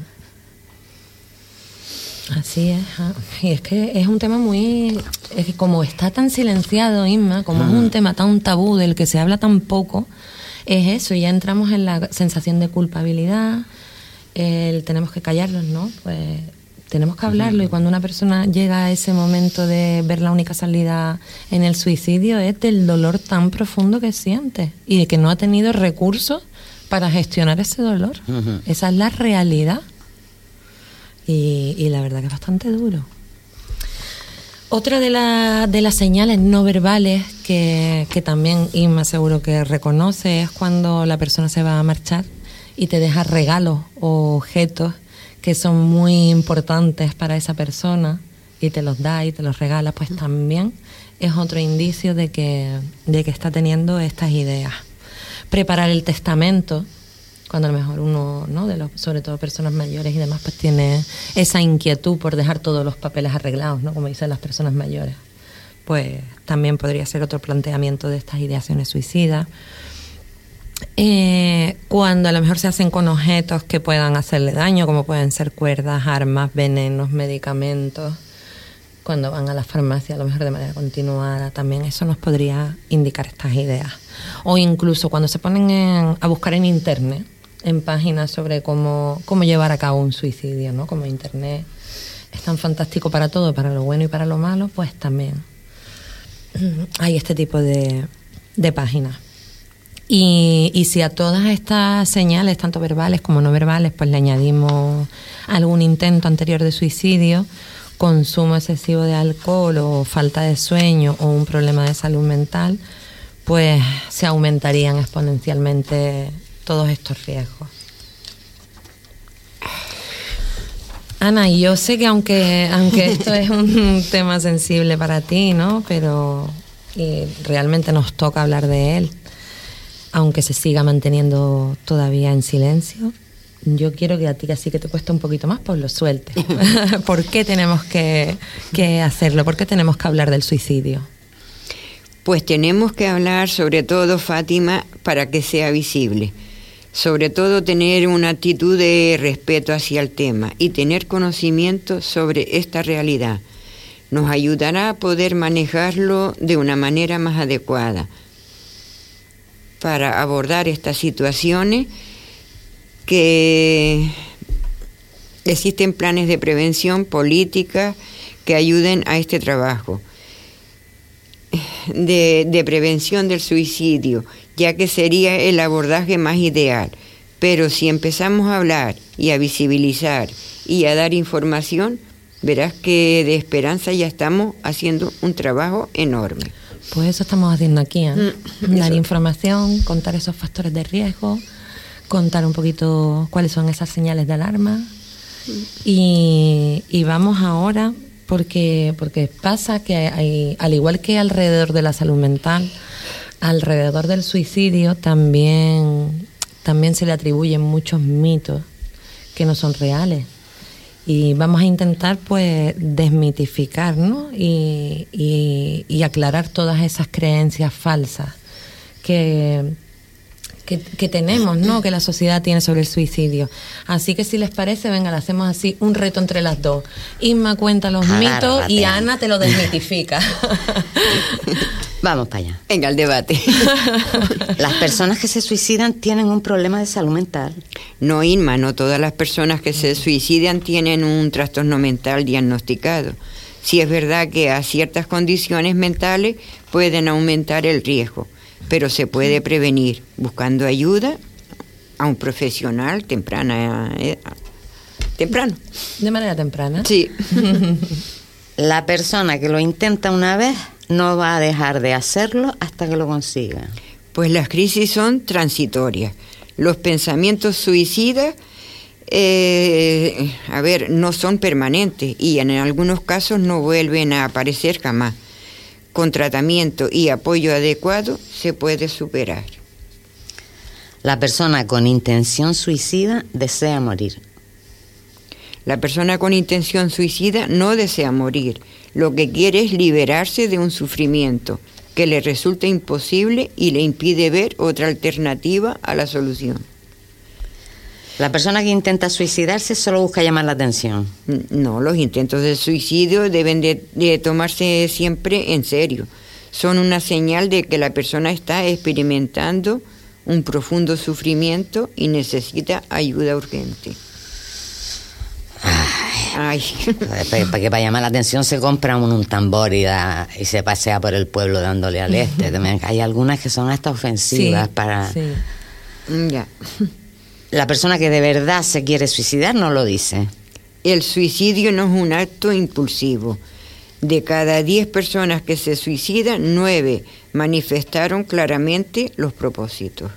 Así es, ¿eh? Y es que es un tema muy... Es que como está tan silenciado, Inma, como mm. es un tema tan tabú del que se habla tan poco, es eso, ya entramos en la sensación de culpabilidad, el tenemos que callarlos, ¿no? Pues tenemos que hablarlo, mm. y cuando una persona llega a ese momento de ver la única salida en el suicidio es del dolor tan profundo que siente y de que no ha tenido recursos para gestionar ese dolor. Mm-hmm. Esa es la realidad. Y, y la verdad que es bastante duro. Otra de, la, de las señales no verbales que, que también Inma seguro que reconoce es cuando la persona se va a marchar y te deja regalos o objetos que son muy importantes para esa persona y te los da y te los regala, pues también es otro indicio de que, de que está teniendo estas ideas. Preparar el testamento, cuando a lo mejor uno, ¿no?, de los, sobre todo personas mayores y demás, pues tiene esa inquietud por dejar todos los papeles arreglados, ¿no?, como dicen las personas mayores, pues también podría ser otro planteamiento de estas ideaciones suicidas. Eh, cuando a lo mejor se hacen con objetos que puedan hacerle daño, como pueden ser cuerdas, armas, venenos, medicamentos, cuando van a la farmacia a lo mejor de manera continuada, también eso nos podría indicar estas ideas. O incluso cuando se ponen en, a buscar en internet, en páginas sobre cómo, cómo llevar a cabo un suicidio, ¿no? Como internet es tan fantástico para todo, para lo bueno y para lo malo, pues también hay este tipo de, de páginas. Y, y si a todas estas señales, tanto verbales como no verbales, pues le añadimos algún intento anterior de suicidio, consumo excesivo de alcohol o falta de sueño o un problema de salud mental, pues se aumentarían exponencialmente todos estos riesgos. Ana, y yo sé que aunque aunque esto es un tema sensible para ti, ¿no?, pero y realmente nos toca hablar de él, aunque se siga manteniendo todavía en silencio, yo quiero que a ti, así que te cuesta un poquito más, pues lo sueltes. ¿Por qué tenemos que, que hacerlo? ¿Por qué tenemos que hablar del suicidio? Pues tenemos que hablar, sobre todo, Fátima, para que sea visible. Sobre todo tener una actitud de respeto hacia el tema y tener conocimiento sobre esta realidad. Nos ayudará a poder manejarlo de una manera más adecuada para abordar estas situaciones, que existen planes de prevención, políticas que ayuden a este trabajo de, de prevención del suicidio, ya que sería el abordaje más ideal. Pero si empezamos a hablar y a visibilizar y a dar información, verás que de esperanza ya estamos haciendo un trabajo enorme. Pues eso estamos haciendo aquí, ¿eh? Mm, dar eso. información, contar esos factores de riesgo, contar un poquito cuáles son esas señales de alarma. Y, y vamos ahora, porque, porque pasa que hay, al igual que alrededor de la salud mental, alrededor del suicidio también, también se le atribuyen muchos mitos que no son reales. Y vamos a intentar, pues, desmitificar, ¿no? Y, y, y aclarar todas esas creencias falsas que, que, que tenemos, ¿no? Que la sociedad tiene sobre el suicidio. Así que, si les parece, venga, le hacemos así un reto entre las dos. Isma cuenta los Agárrate. mitos y Ana te lo desmitifica. Vamos para allá. Venga, al debate. Las personas que se suicidan tienen un problema de salud mental. No, Inma, no todas las personas que se suicidan tienen un trastorno mental diagnosticado. Sí es verdad que a ciertas condiciones mentales pueden aumentar el riesgo, pero se puede prevenir buscando ayuda a un profesional temprana, eh, temprano. De manera temprana. Sí. La persona que lo intenta una vez no va a dejar de hacerlo hasta que lo consiga. Pues las crisis son transitorias. Los pensamientos suicidas, eh, a ver, no son permanentes y en algunos casos no vuelven a aparecer jamás. Con tratamiento y apoyo adecuado se puede superar. La persona con intención suicida desea morir. La persona con intención suicida no desea morir. Lo que quiere es liberarse de un sufrimiento que le resulta imposible y le impide ver otra alternativa a la solución. La persona que intenta suicidarse solo busca llamar la atención. No, los intentos de suicidio deben de, de tomarse siempre en serio. Son una señal de que la persona está experimentando un profundo sufrimiento y necesita ayuda urgente. Ay. Para que para llamar la atención se compra un, un tambor y, da, y se pasea por el pueblo dándole al este. También hay algunas que son hasta ofensivas. Sí, para sí. Ya. La persona que de verdad se quiere suicidar no lo dice. El suicidio no es un acto impulsivo. De cada diez personas que se suicidan, nueve manifestaron claramente los propósitos.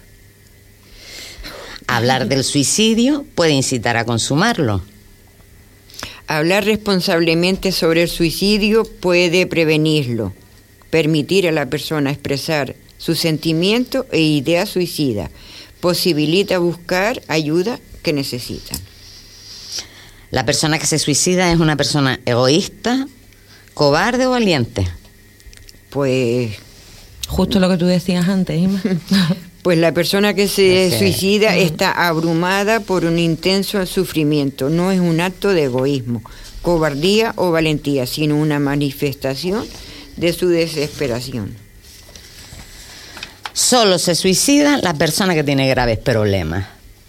Hablar del suicidio puede incitar a consumarlo. Hablar responsablemente sobre el suicidio puede prevenirlo, permitir a la persona expresar sus sentimientos e ideas suicidas, posibilita buscar ayuda que necesitan. La persona que se suicida es una persona egoísta, cobarde o valiente. Pues... Justo lo que tú decías antes, Ima. Pues la persona que se Ese. suicida está abrumada por un intenso sufrimiento. No es un acto de egoísmo, cobardía o valentía, sino una manifestación de su desesperación. Solo se suicida la persona que tiene graves problemas.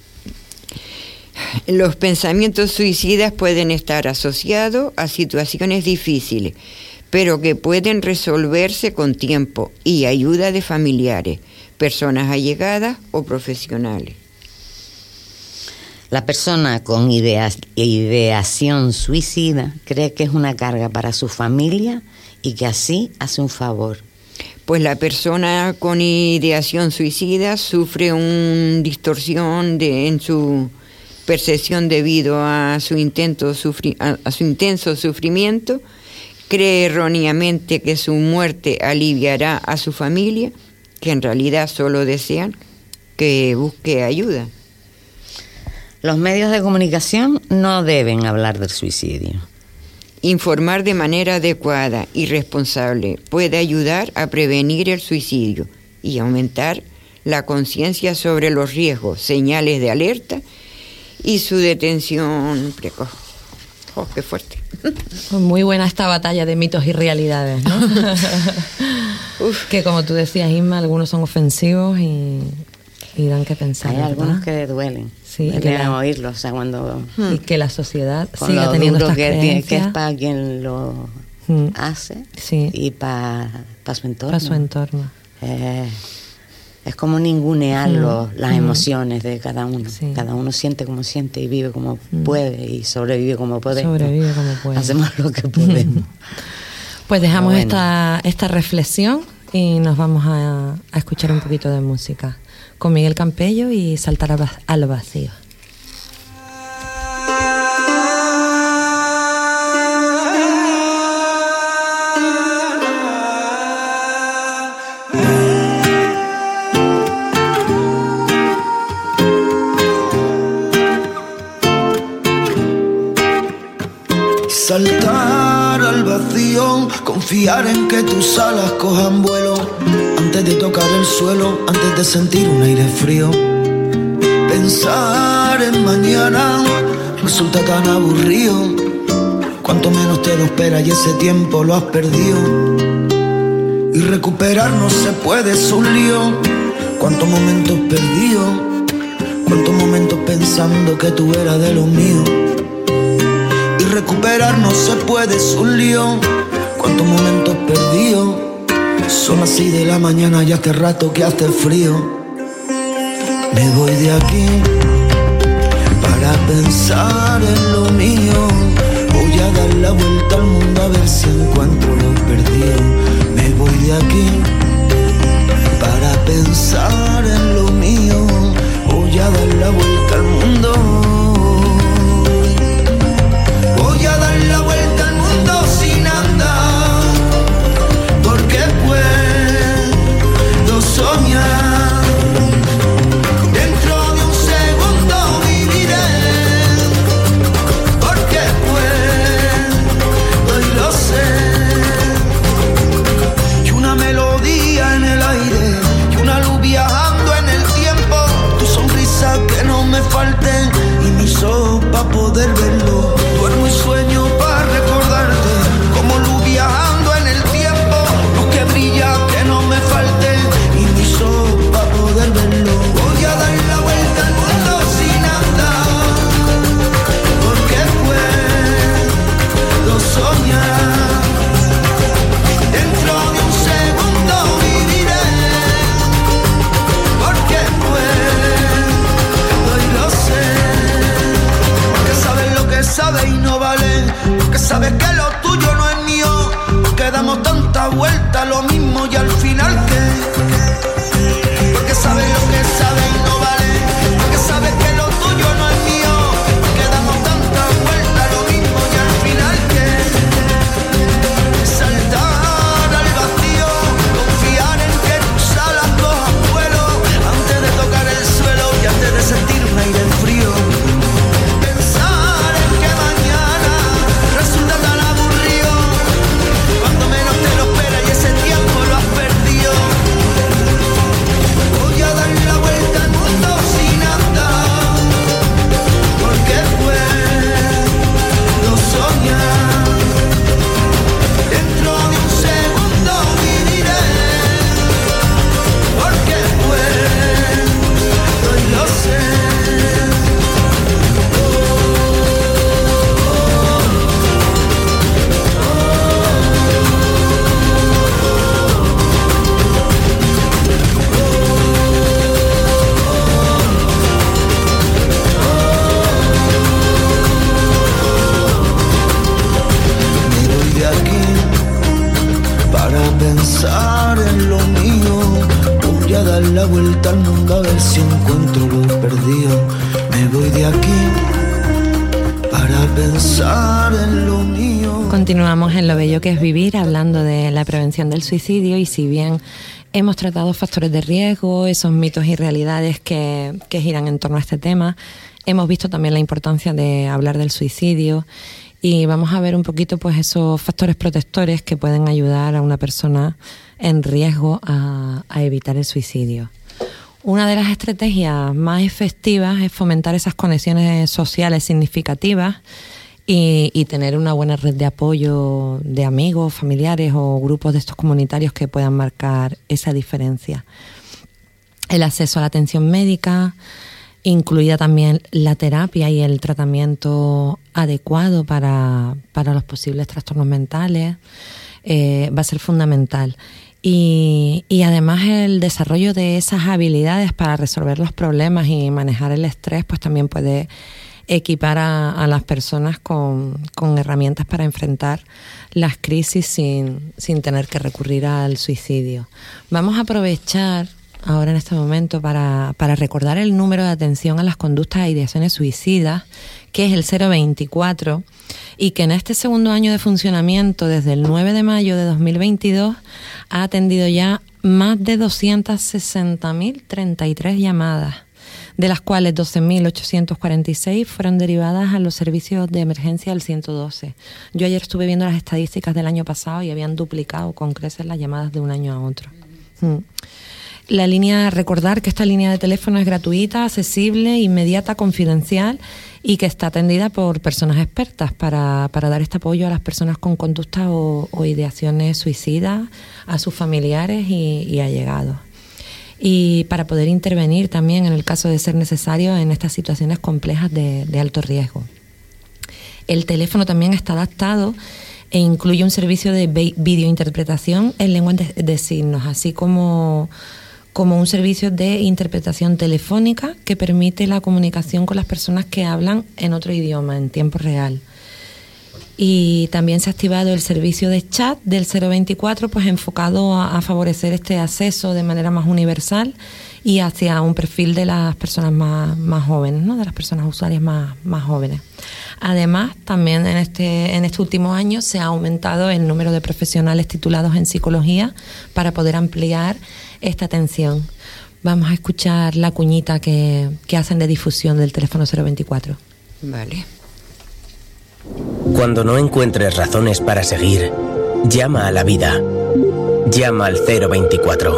Los pensamientos suicidas pueden estar asociados a situaciones difíciles, pero que pueden resolverse con tiempo y ayuda de familiares, personas allegadas o profesionales. La persona con ideas, ideación suicida cree que es una carga para su familia y que así hace un favor. Pues la persona con ideación suicida sufre una distorsión de, en su percepción debido a su, intento sufri, a, a su intenso sufrimiento, cree erróneamente que su muerte aliviará a su familia, que en realidad solo desean que busque ayuda. Los medios de comunicación no deben hablar del suicidio. Informar de manera adecuada y responsable puede ayudar a prevenir el suicidio y aumentar la conciencia sobre los riesgos, señales de alerta y su detención precoz. ¡Oh, qué fuerte! Muy buena esta batalla de mitos y realidades, ¿no? Uf. Que como tú decías, Isma, algunos son ofensivos y, y dan que pensar. Hay ¿verdad? algunos que duelen. Sí, duelen la, oírlos, o sea, cuando... Y que la sociedad con siga lo teniendo duro estas que, creencias. que es para quien lo mm. hace sí. y para pa su entorno. Para su entorno. Eh, es como ningunear mm. los, las mm. emociones de cada uno. Sí. Cada uno siente como siente y vive como mm. puede y sobrevive como puede. Sobrevive como puede. Hacemos lo que podemos. Pues dejamos bueno. esta, esta reflexión y nos vamos a, a escuchar un poquito de música con Miguel Campello y Saltar al vacío. Saltar al vacío, confiar en que tus alas cojan vuelo, antes de tocar el suelo, antes de sentir un aire frío. Pensar en mañana resulta tan aburrido, cuanto menos te lo esperas y ese tiempo lo has perdido. Y recuperar no se puede, es un lío, cuántos momentos perdidos, cuántos momentos pensando que tú eras de lo mío. Recuperar no se puede, es un lío, cuántos momentos perdidos. Son las seis de la mañana y hace rato que hace frío. Me voy de aquí para pensar en lo mío. Voy a dar la vuelta al mundo a ver si encuentro lo perdido. Me voy de aquí para pensar en lo mío. Voy a dar la vuelta al mundo. Voy a dar la vuelta al mundo sin andar, porque puedo soñar. Dentro de un segundo viviré, porque puedo y lo sé. Y una melodía en el aire, y una luz viajando en el tiempo. Tu sonrisa que no me falte, y mis ojos para poder verlo. Duermo y sueño para recordarte, como luz viajando en el tiempo, luz que brilla que no me falte, y mis ojos para poder verlo. Voy a dar la vuelta al mundo sin andar, porque puedo soñar. Dentro de un segundo viviré, porque puedo y lo sé. Porque sabes lo que sabes y no vale, porque sabes que lo tuyo no es mío, porque damos tanta vuelta a lo mismo y al final qué. Porque sabes lo que sabes y no vale, porque sabes que lo tuyo no es mío, porque damos tanta vuelta a lo mismo y al final qué. Saltar al vacío, confiar en que tus alas cojan vuelo, antes de tocar el suelo y antes de sentir un aire frío. Pensar en lo mío, voy a dar la vuelta al mundo a ver si encuentro lo perdido. Me voy de aquí para pensar en lo mío. Continuamos en Lo bello que es vivir, hablando de la prevención del suicidio, y si bien hemos tratado factores de riesgo, esos mitos y realidades que, que giran en torno a este tema, hemos visto también la importancia de hablar del suicidio y vamos a ver un poquito pues esos factores protectores que pueden ayudar a una persona en riesgo a, a evitar el suicidio. Una de las estrategias más efectivas es fomentar esas conexiones sociales significativas y, y tener una buena red de apoyo de amigos, familiares o grupos de estos comunitarios que puedan marcar esa diferencia. El acceso a la atención médica, incluida también la terapia y el tratamiento adecuado para, para los posibles trastornos mentales, eh, va a ser fundamental. Y, y además el desarrollo de esas habilidades para resolver los problemas y manejar el estrés, pues también puede equipar a, a las personas con, con herramientas para enfrentar las crisis sin, sin tener que recurrir al suicidio. Vamos a aprovechar ahora en este momento para, para recordar el número de atención a las conductas e ideaciones suicidas, que es el cero veinticuatro, y que en este segundo año de funcionamiento, desde el nueve de mayo de dos mil veintidós, ha atendido ya más de doscientas sesenta mil treinta y tres llamadas, de las cuales doce mil ochocientas cuarenta y seis fueron derivadas a los servicios de emergencia del ciento doce. Yo ayer estuve viendo las estadísticas del año pasado y habían duplicado con creces las llamadas de un año a otro. Mm. La línea, recordar que esta línea de teléfono es gratuita, accesible, inmediata, confidencial y que está atendida por personas expertas para, para dar este apoyo a las personas con conductas o, o ideaciones suicidas, a sus familiares y, y allegados. Y para poder intervenir también en el caso de ser necesario en estas situaciones complejas de, de alto riesgo. El teléfono también está adaptado e incluye un servicio de videointerpretación en lengua de, de signos, así como... como un servicio de interpretación telefónica que permite la comunicación con las personas que hablan en otro idioma en tiempo real. Y también se ha activado el servicio de chat del cero veinticuatro, pues enfocado a, a favorecer este acceso de manera más universal y hacia un perfil de las personas más, más jóvenes, ¿no? De las personas usuarias más, más jóvenes. Además, también en este, en este último año se ha aumentado el número de profesionales titulados en psicología para poder ampliar esta atención. Vamos a escuchar la cuñita que, que hacen de difusión del teléfono cero veinticuatro. Vale. Cuando no encuentres razones para seguir, llama a la vida. Llama al cero veinticuatro.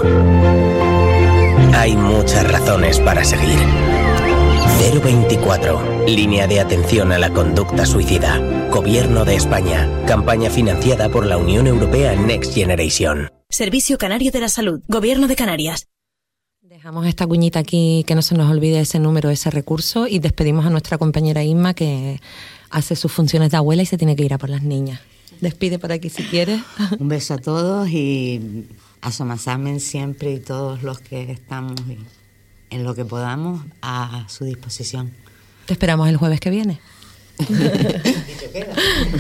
Hay muchas razones para seguir. cero veinticuatro, línea de atención a la conducta suicida. Gobierno de España. Campaña financiada por la Unión Europea Next Generation. Servicio Canario de la Salud. Gobierno de Canarias. Dejamos esta cuñita aquí, que no se nos olvide ese número, ese recurso, y despedimos a nuestra compañera Inma, que hace sus funciones de abuela y se tiene que ir a por las niñas. Despide por aquí si quieres. Un beso a todos y a Somasamen siempre y todos los que estamos en lo que podamos a su disposición. Te esperamos el jueves que viene. Y te queda.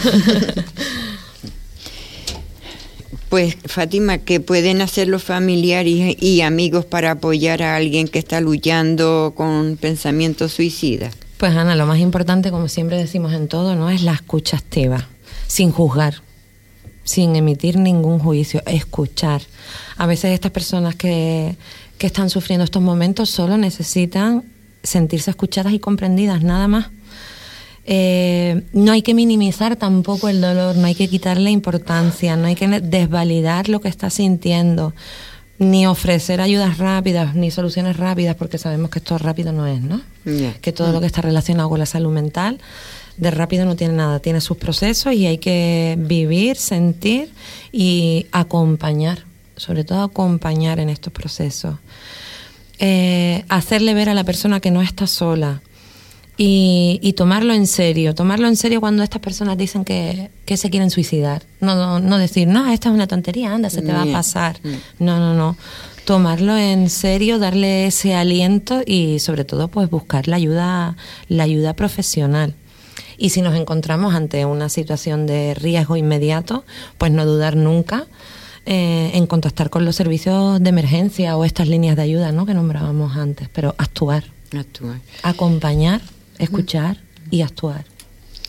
Pues, Fátima, ¿qué pueden hacer los familiares y amigos para apoyar a alguien que está luchando con pensamientos suicidas? Pues, Ana, lo más importante, como siempre decimos en todo, ¿no?, es la escucha activa, sin juzgar, sin emitir ningún juicio, escuchar. A veces estas personas que, que están sufriendo estos momentos solo necesitan sentirse escuchadas y comprendidas, nada más. Eh, no hay que minimizar tampoco el dolor, no hay que quitarle importancia, no hay que desvalidar lo que está sintiendo, ni ofrecer ayudas rápidas, ni soluciones rápidas, porque sabemos que esto rápido no es, ¿no? Yeah. Que todo lo que está relacionado con la salud mental, de rápido no tiene nada, tiene sus procesos y hay que vivir, sentir y acompañar, sobre todo acompañar en estos procesos. Eh, hacerle ver a la persona que no está sola. Y, y tomarlo en serio, tomarlo en serio cuando estas personas dicen que, que se quieren suicidar. No, no, no decir, no, esta es una tontería, anda, se te va a pasar. No, no, no. Tomarlo en serio, darle ese aliento y sobre todo pues buscar la ayuda, la ayuda profesional. Y si nos encontramos ante una situación de riesgo inmediato, pues no dudar nunca eh, en contactar con los servicios de emergencia o estas líneas de ayuda, ¿no?, que nombrábamos antes, pero actuar. Actuar. Acompañar, escuchar y actuar.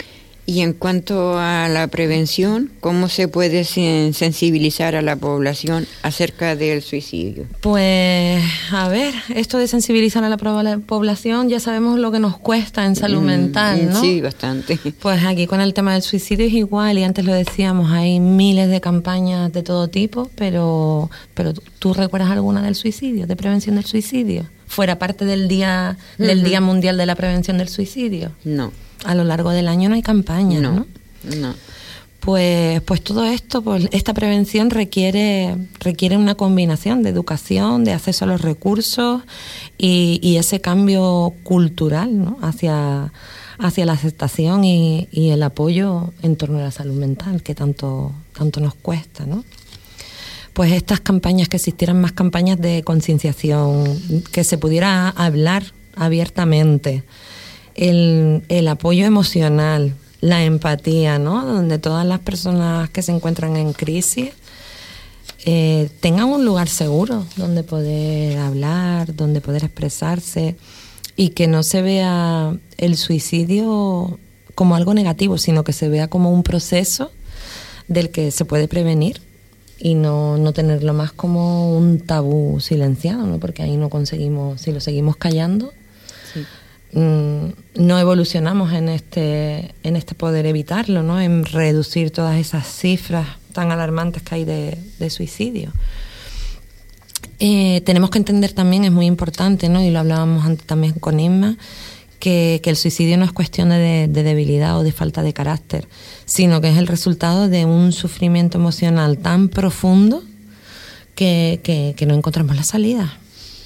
Y en cuanto a la prevención, ¿cómo se puede sensibilizar a la población acerca del suicidio? Pues, a ver, esto de sensibilizar a la población, ya sabemos lo que nos cuesta en salud mm, mental, ¿no? Sí, bastante. Pues aquí con el tema del suicidio es igual, y antes lo decíamos, hay miles de campañas de todo tipo, pero, pero ¿tú recuerdas alguna del suicidio, de prevención del suicidio? Fuera parte del día, uh-huh. del Día Mundial de la Prevención del Suicidio. No. A lo largo del año no hay campañas, ¿no? No, no. Pues, pues todo esto, pues esta prevención requiere, requiere una combinación de educación, de acceso a los recursos y, y ese cambio cultural, ¿no? hacia, hacia la aceptación y, y el apoyo en torno a la salud mental, que tanto, tanto nos cuesta, ¿no? Pues estas campañas, que existieran más campañas de concienciación, que se pudiera hablar abiertamente, el, el apoyo emocional, la empatía, ¿no? Donde todas las personas que se encuentran en crisis eh, tengan un lugar seguro donde poder hablar, donde poder expresarse, y que no se vea el suicidio como algo negativo, sino que se vea como un proceso del que se puede prevenir y no, no tenerlo más como un tabú silenciado, ¿no? Porque ahí no conseguimos, si lo seguimos callando, sí. no evolucionamos en este en este poder evitarlo, ¿no? En reducir todas esas cifras tan alarmantes que hay de, de suicidio. Eh, tenemos que entender también, es muy importante, ¿no? Y lo hablábamos antes también con Isma, que, que el suicidio no es cuestión de, de debilidad o de falta de carácter, sino que es el resultado de un sufrimiento emocional tan profundo que, que, que no encontramos la salida.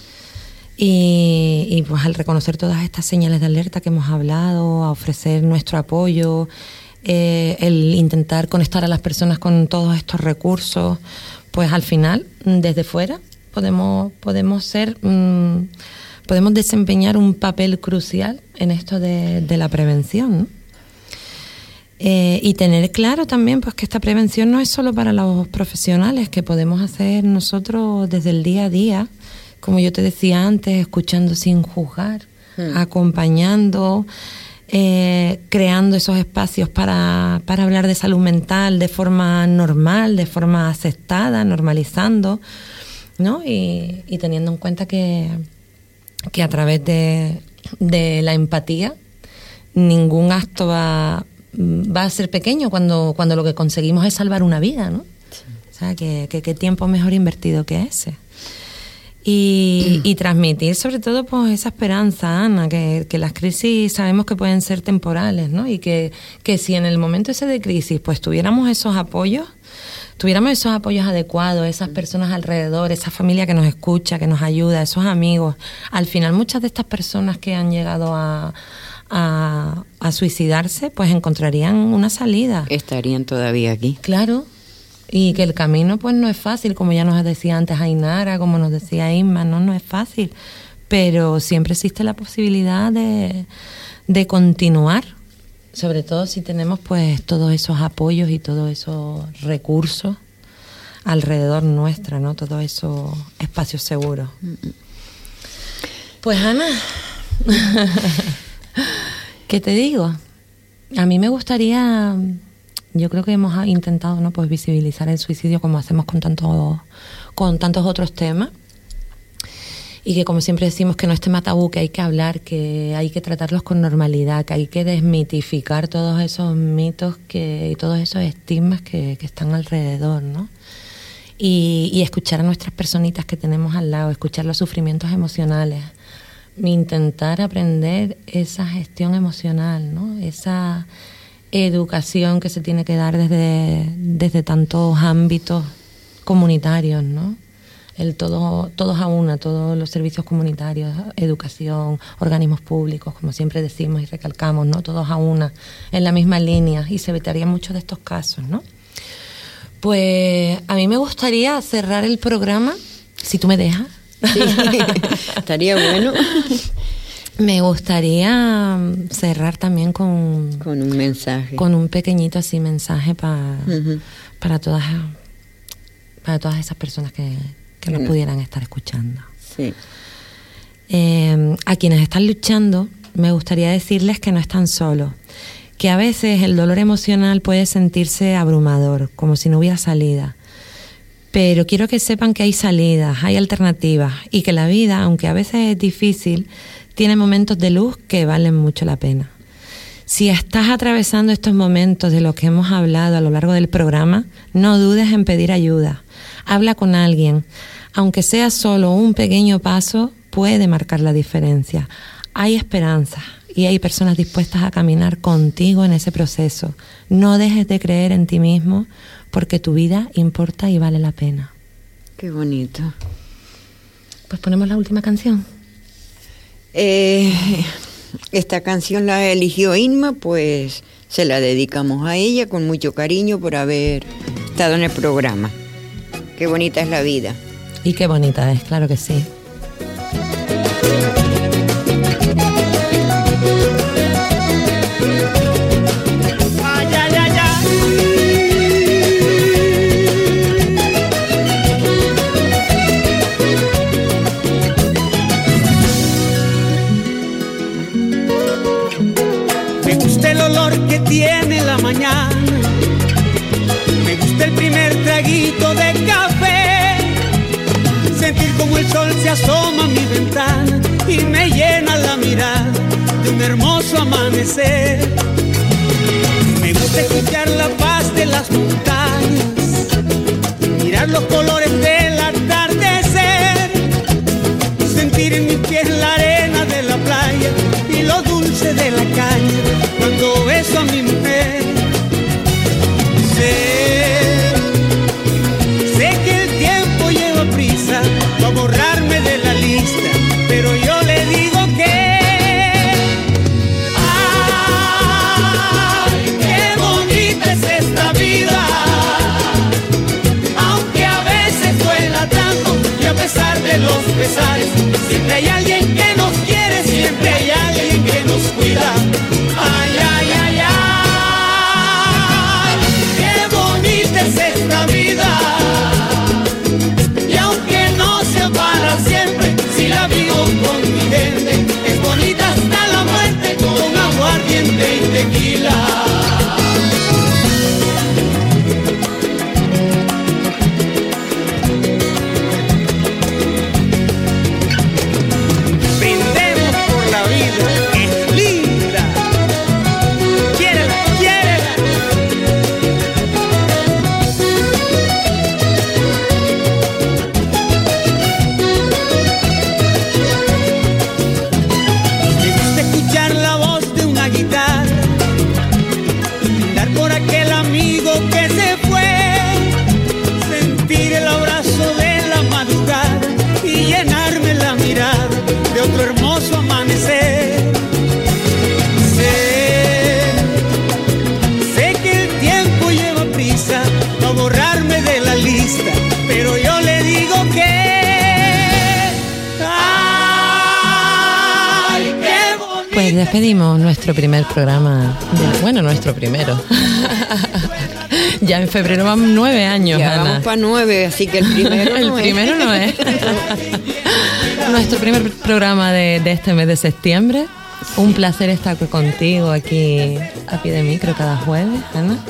Y, y pues al reconocer todas estas señales de alerta que hemos hablado, a ofrecer nuestro apoyo, eh, el intentar conectar a las personas con todos estos recursos, pues al final, desde fuera, podemos, podemos ser, mmm, podemos desempeñar un papel crucial en esto de, de la prevención, ¿no? Eh, y tener claro también pues que esta prevención no es solo para los profesionales, que podemos hacer nosotros desde el día a día, como yo te decía antes, escuchando sin juzgar, hmm. acompañando, eh, creando esos espacios para, para hablar de salud mental de forma normal, de forma aceptada, normalizando, ¿no? Y, y teniendo en cuenta que, que a través de, de la empatía ningún acto va, va a ser pequeño cuando, cuando lo que conseguimos es salvar una vida, ¿no? Sí. O sea, que, que, que tiempo mejor invertido que ese. Y, y transmitir sobre todo pues esa esperanza, Ana, que, que las crisis sabemos que pueden ser temporales, ¿no? Y que, que si en el momento ese de crisis pues tuviéramos esos apoyos, tuviéramos esos apoyos adecuados, esas personas alrededor, esa familia que nos escucha, que nos ayuda, esos amigos, al final muchas de estas personas que han llegado a, a, a suicidarse pues encontrarían una salida. Estarían todavía aquí. Claro. Y que el camino pues no es fácil, como ya nos decía antes Ainara, como nos decía Isma, no, no es fácil, pero siempre existe la posibilidad de, de continuar, sobre todo si tenemos pues todos esos apoyos y todos esos recursos alrededor nuestra, ¿no? Todos esos espacios seguros. Pues Ana, ¿qué te digo? A mí me gustaría... Yo creo que hemos intentado, ¿no? Pues visibilizar el suicidio como hacemos con tantos, con tantos otros temas, y que como siempre decimos que no es tema tabú, que hay que hablar, que hay que tratarlos con normalidad, que hay que desmitificar todos esos mitos que, y todos esos estigmas que, que están alrededor, ¿no? Y, y escuchar a nuestras personitas que tenemos al lado, escuchar los sufrimientos emocionales, intentar aprender esa gestión emocional, ¿no? Esa educación que se tiene que dar desde, desde tantos ámbitos comunitarios, ¿no? El todo, todos a una, todos los servicios comunitarios, educación, organismos públicos, como siempre decimos y recalcamos, ¿no? Todos a una, en la misma línea, y se evitarían muchos de estos casos, ¿no? Pues a mí me gustaría cerrar el programa, si tú me dejas. Sí, estaría bueno. Me gustaría cerrar también con... Con un mensaje. Con un pequeñito así mensaje para, uh-huh. para todas para todas esas personas que, que nos no. pudieran estar escuchando. Sí. Eh, a quienes están luchando, me gustaría decirles que no están solos, que a veces el dolor emocional puede sentirse abrumador, como si no hubiera salida. Pero quiero que sepan que hay salidas, hay alternativas y que la vida, aunque a veces es difícil, tiene momentos de luz que valen mucho la pena. Si estás atravesando estos momentos de los que hemos hablado a lo largo del programa, no dudes en pedir ayuda. Habla con alguien. Aunque sea solo un pequeño paso, puede marcar la diferencia. Hay esperanza y hay personas dispuestas a caminar contigo en ese proceso. No dejes de creer en ti mismo, porque tu vida importa y vale la pena. Qué bonito. Pues ponemos la última canción. Eh, esta canción la eligió Inma, pues se la dedicamos a ella con mucho cariño por haber estado en el programa. Qué bonita es la vida. Y qué bonita es, claro que sí. Que tiene la mañana, me gusta el primer traguito de café, sentir como el sol se asoma a mi ventana y me llena la mirada de un hermoso amanecer. Me gusta escuchar la paz de las montañas, mirar los colores del atardecer, sentir en mis pies la arena de la playa y lo dulce de la caña cuando beso a mi mujer. Sé, sé que el tiempo lleva prisa para borrarme de la lista, pero yo le digo que ay, qué bonita es esta vida, aunque a veces duela tanto y a pesar de los pesares, siempre hay alguien que nos quiere, siempre hay alguien que nos cuida. Ay, ay, ay, ay, qué bonita es esta vida, y aunque no sea para siempre, si la vivo con mi gente, es bonita hasta la muerte con aguardiente y tequila. Otro hermoso amanecer. Sé, sé que el tiempo lleva prisa para borrarme de la lista, pero yo le digo que ay, qué bonito. Pues despedimos nuestro primer programa, de, bueno, nuestro primero. Ya en febrero vamos nueve años, ya Ana. Vamos para nueve, así que el primero el no primero es. no es. Nuestro primer programa de, de este mes de septiembre. Un placer estar contigo aquí a pie de micro cada jueves, Ana.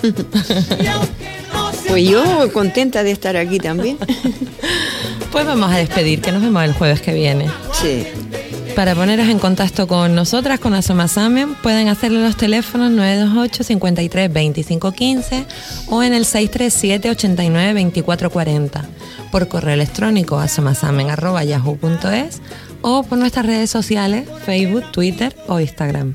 Pues yo contenta de estar aquí también. Pues vamos a despedir, que nos vemos el jueves que viene. Sí. Para poneros en contacto con nosotras, con Asomasamen, pueden hacerlo en los teléfonos nueve dos ocho, cincuenta y tres, veinticinco quince o en el seis tres siete, ochenta y nueve, veinticuatro cuarenta, por correo electrónico asomasamen arroba yahoo punto es o por nuestras redes sociales, Facebook, Twitter o Instagram.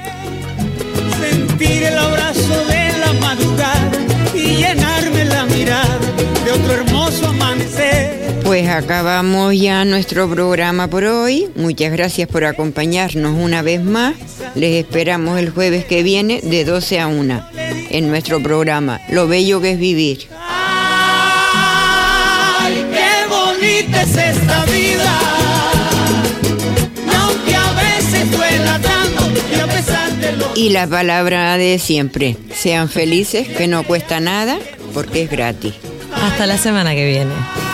Sentir el abrazo de la madrugada y llenarme la mirada de otro hermoso amanecer. Pues acabamos ya nuestro programa por hoy. Muchas gracias por acompañarnos una vez más. Les esperamos el jueves que viene de doce a una en nuestro programa Lo Bello que es Vivir. ¡Ay, qué bonita es esta vida! Y aunque a veces duela tanto y a pesar de lo... Y la palabra de siempre, sean felices, que no cuesta nada porque es gratis. Hasta la semana que viene.